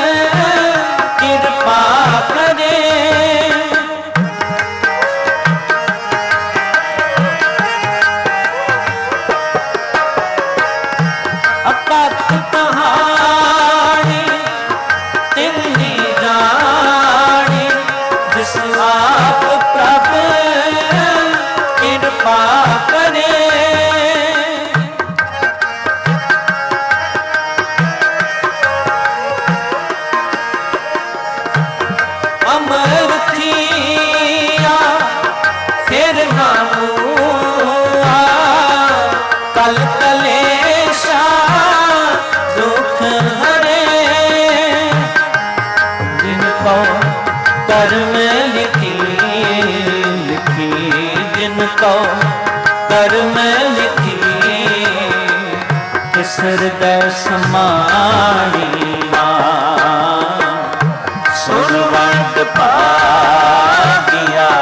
Speaker 2: कृपा करे। अकथ कहानी तिन्ही जानी, जिस आप प्रभ कृपा करे। अमर थिया फिर ना हुआ, कल कलेशा दुख हरे। जिनको कर्म लिखी लिखी, जिनको कर्म लिखी, इस हृदय समाणी राम। सुन वड पाकिया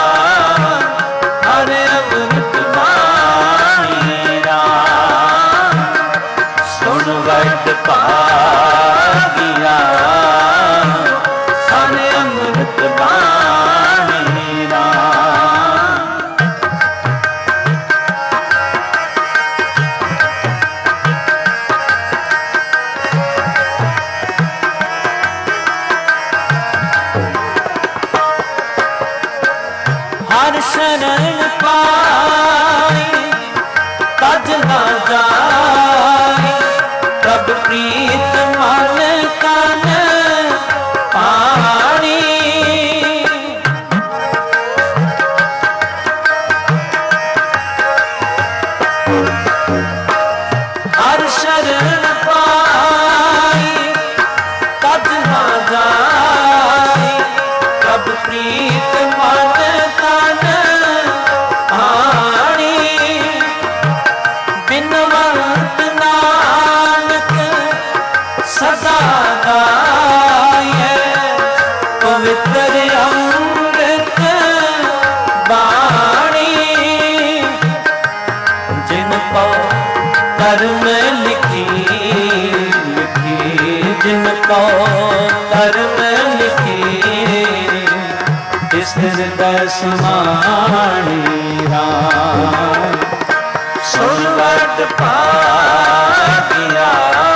Speaker 2: हर अमृत बाणी राम। सुन कर्म लिखी लिखी, जिनको कर्म लिखी इस हृदय समाणी राम। सुरवट पा गया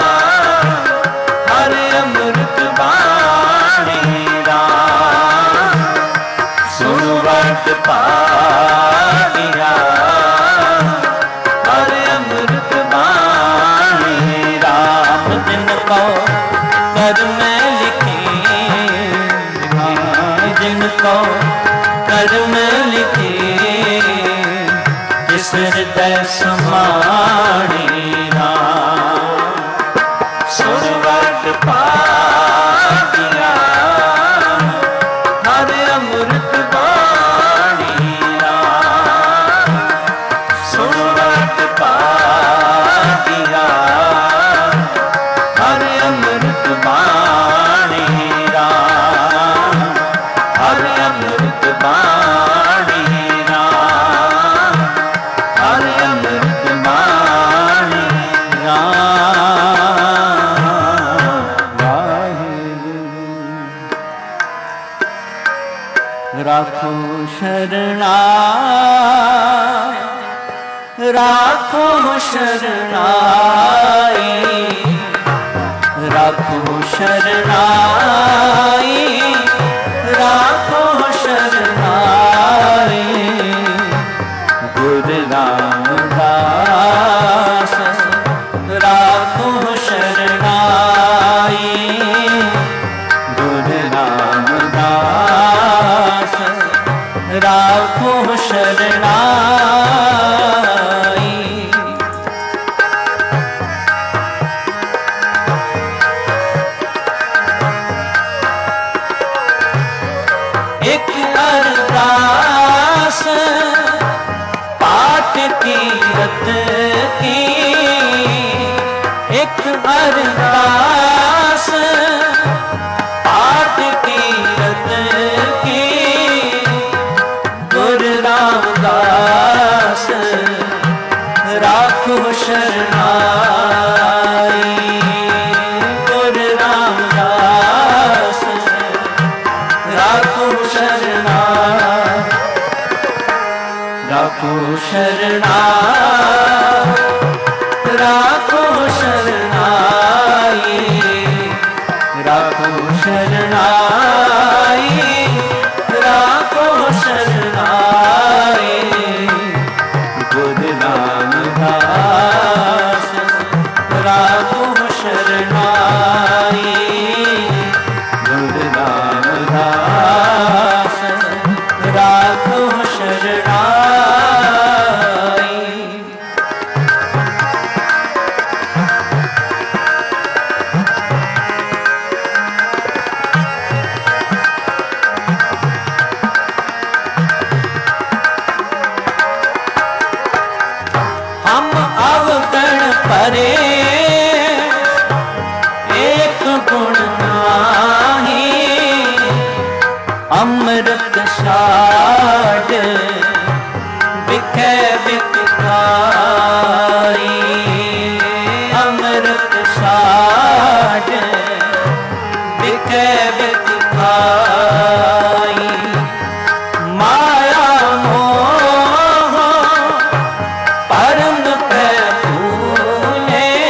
Speaker 2: हर अमृत बाणी राम। सुरवट पा गया हर अमृत बाणी राम। जिनको कर्म लिखी जिनको कर्म लिखी इस हृदय समाणी राम। सुरवट पा गया हर अमृत बाणी राम। सुरवट पा गया हर अमृत बाणी राम। हर अमृत बाणी राम। हर अमृत बाणी राम। राखो शरणाई राखो शरणाई राखो शरणाई राखो शरणाई। गुरु रामदास राखो शरणाई। गुरु रामदास राखो शरणाई। एक अरदास पाठ कीरत की। एक अरदास पाठ कीरत की। गुरु रामदास राखो शरणाई। गुरु रामदास राखो शरणाई। राखो शरणाई राखो शरणाई। राखो शरणाई राखो शरणाई। गुरु रामदास राखो शरणाई। गुरु रामदास राखो शरणाई। हम अवगण परे एक गुण नाही। अमृत साड बिखे बिखाई। अमृत साड बिखे बिखाई। माया मोह परम पे भूले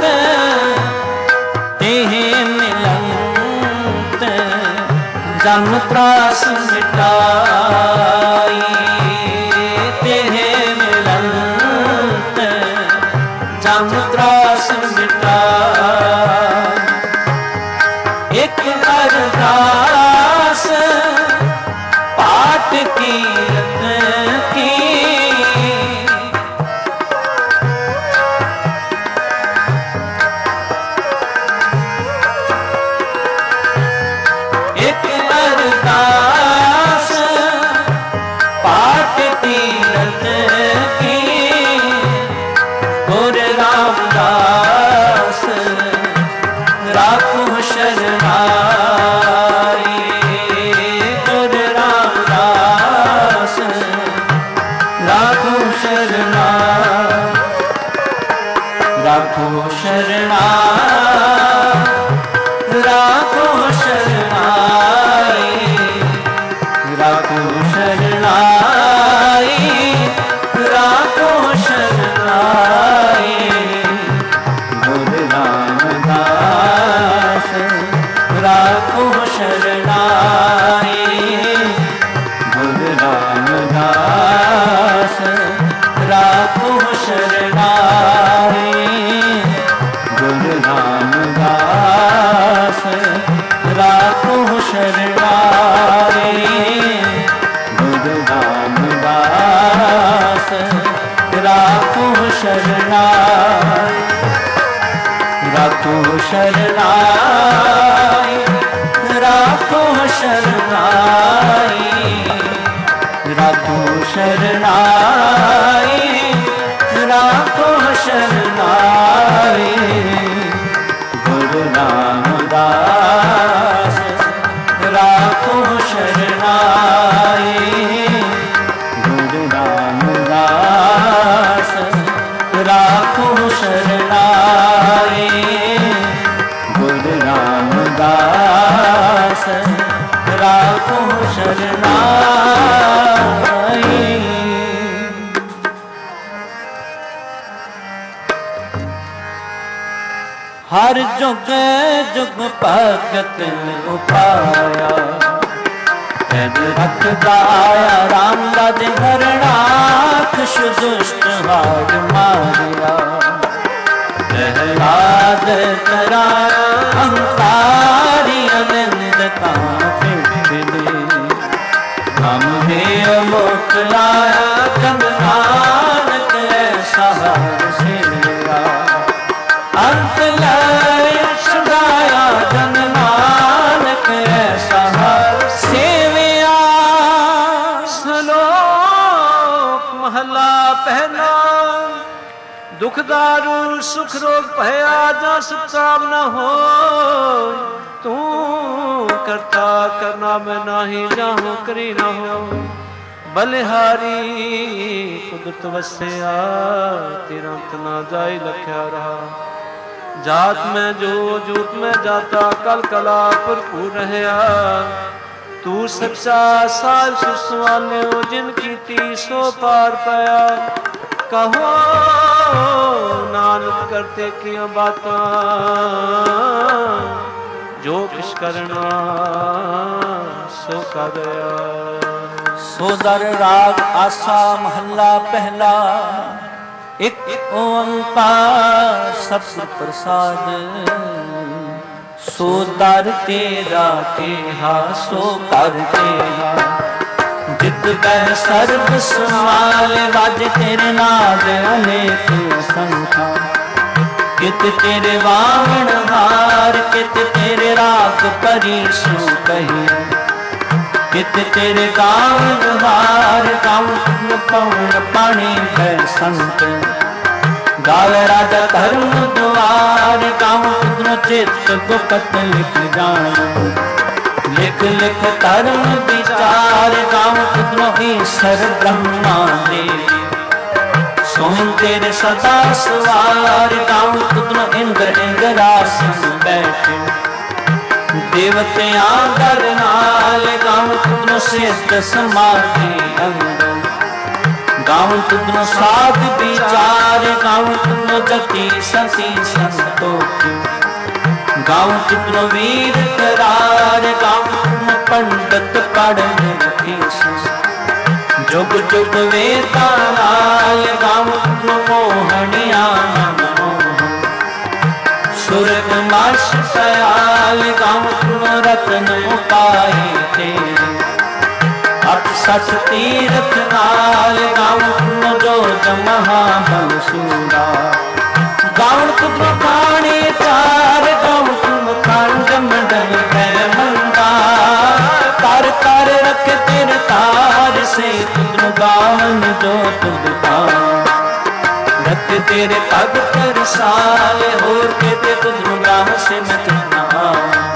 Speaker 2: तेहे मिलंत जम त्रास मिटाई। तेहे मिलंत जम त्रास मिटाई। एक अरदास पाठ कीरत की, एक अरदास पाठ कीरत की। गुरु रामदास राखो शरणाई। गुरु रामदास राखो शरणाई। राखो शरणाई। राखो शरणाई। राखो शरणाई। राखो शरणाई। गुरु रामदास राखो शरणाई। गुरु रामदास राखो शरणाई। गुरु रामदास राखो शरणाई। गुरु रामदास राखो शरणाई। राखो शरणाई। राखो शरणाई। राखो शरणाई। राखो शरणाई। गुरु रामदास राखो शरणाई। गुरु रामदास राखो शरणाई। गुरु रामदास राखो शरणाई। हर जुग जुग भगत उपाया, पैद रखदा आया राम राज हरनाथ। दुष्ट हार मारिया, प्रहलाद कराया अंतारी अनंद का फिरने। हम हे मोकलाया जन नानक ऐसा सेवा। अंत लय छुड़ाया जन नानक ऐसा सेविया। श्लोक महला पहला। दुख दारू सुख रोग भया जा सुताम न हो। तू करता करना मैं नाही जाहूं करी न हो। बलिहारी कुदरत वस्या तेरा तना जाई लख्या रहा। जात में जो जूत में जाता कल कला भरपूर रहया। तू सच्चा सार सुसवाने जिनकी ती सो पार पाया। कहो नानक करते किया बाता जो किस करना सो का गया। सोदर राग आसा महला पहला। एक ओंकार सतगुर प्रसाद। सो दर तेरा तेहा सो कर तेहा। जित बह सर्व संभाल वाज तेरे नाद अनेक संख्या। कित तेरे वामन हार कित तेरे राग परीसु कही। कित तेरे गावन हार गावन पवन पानी है संत। गावे राजा धर्म द्वार गावन चित्त गुप्त लिख जान। लिख लिख धर्म विचार गावन ईश्वर ब्रह्मा देव। सोम तेरे सदा सवार गावन इंद्र इंद्रासन बैठे। देवते आदर नाल गाँव सिद्ध समाधि अंग। गाऊं तुमनो साध विचार, गाऊं तुमनो जति सती संतोषी, गाऊं तुमनो वीर करार, गाऊं तुमनो पंडित पढ़ लिखे, जुग जुग वेदा लाल, गाऊं तुमनो मोहनिया सुरग माश सयाल, गाऊं तुमनो रतन उपाय तेरे, अठसठ तीर्थ नाल, गाऊं तुमनो जोग महाबल सूरा, गाऊं तुमनो खाने चार, गाऊं तुमनो खंड मंडल मंदा, कर कर रख तेरे तार से तुमनो गावन जो तुम रख तेरे पग पर साल, होर के ते तुमनो गाव से मैं चुना,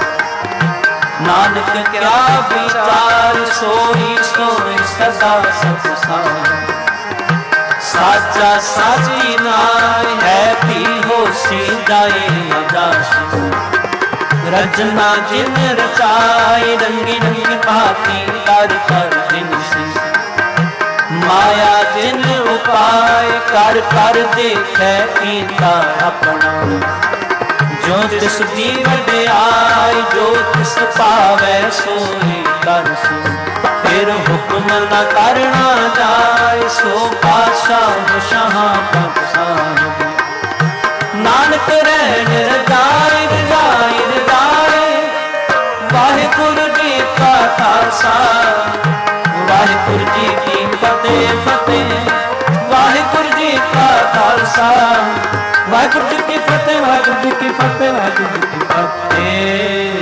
Speaker 2: नानक क्या विचार सोई सोई सदा सत्संग, साचा साची नाय है भी होशी जाए अजाशी, रचना जिन रचाई रंगी रंगी भांति कर कर दिन से, माया जिन उपाय कर कर देखे कीता अपना, जो तिस दी वड्याई जो तिस पावै सोई कर सो, फिर हुक्म न करना जाए सो पातशाह शाह पातशाह, नानक रहन रजाई रजाई रजाई, वाहिगुरु जी का खालसा वाहिगुरु जी की फतेह फतेह, वाहिगुरु जी का खालसा वाहिगुरु जी की फतेह, वाहिगुरु जी की फतेह, वाहिगुरु जी की फतेह।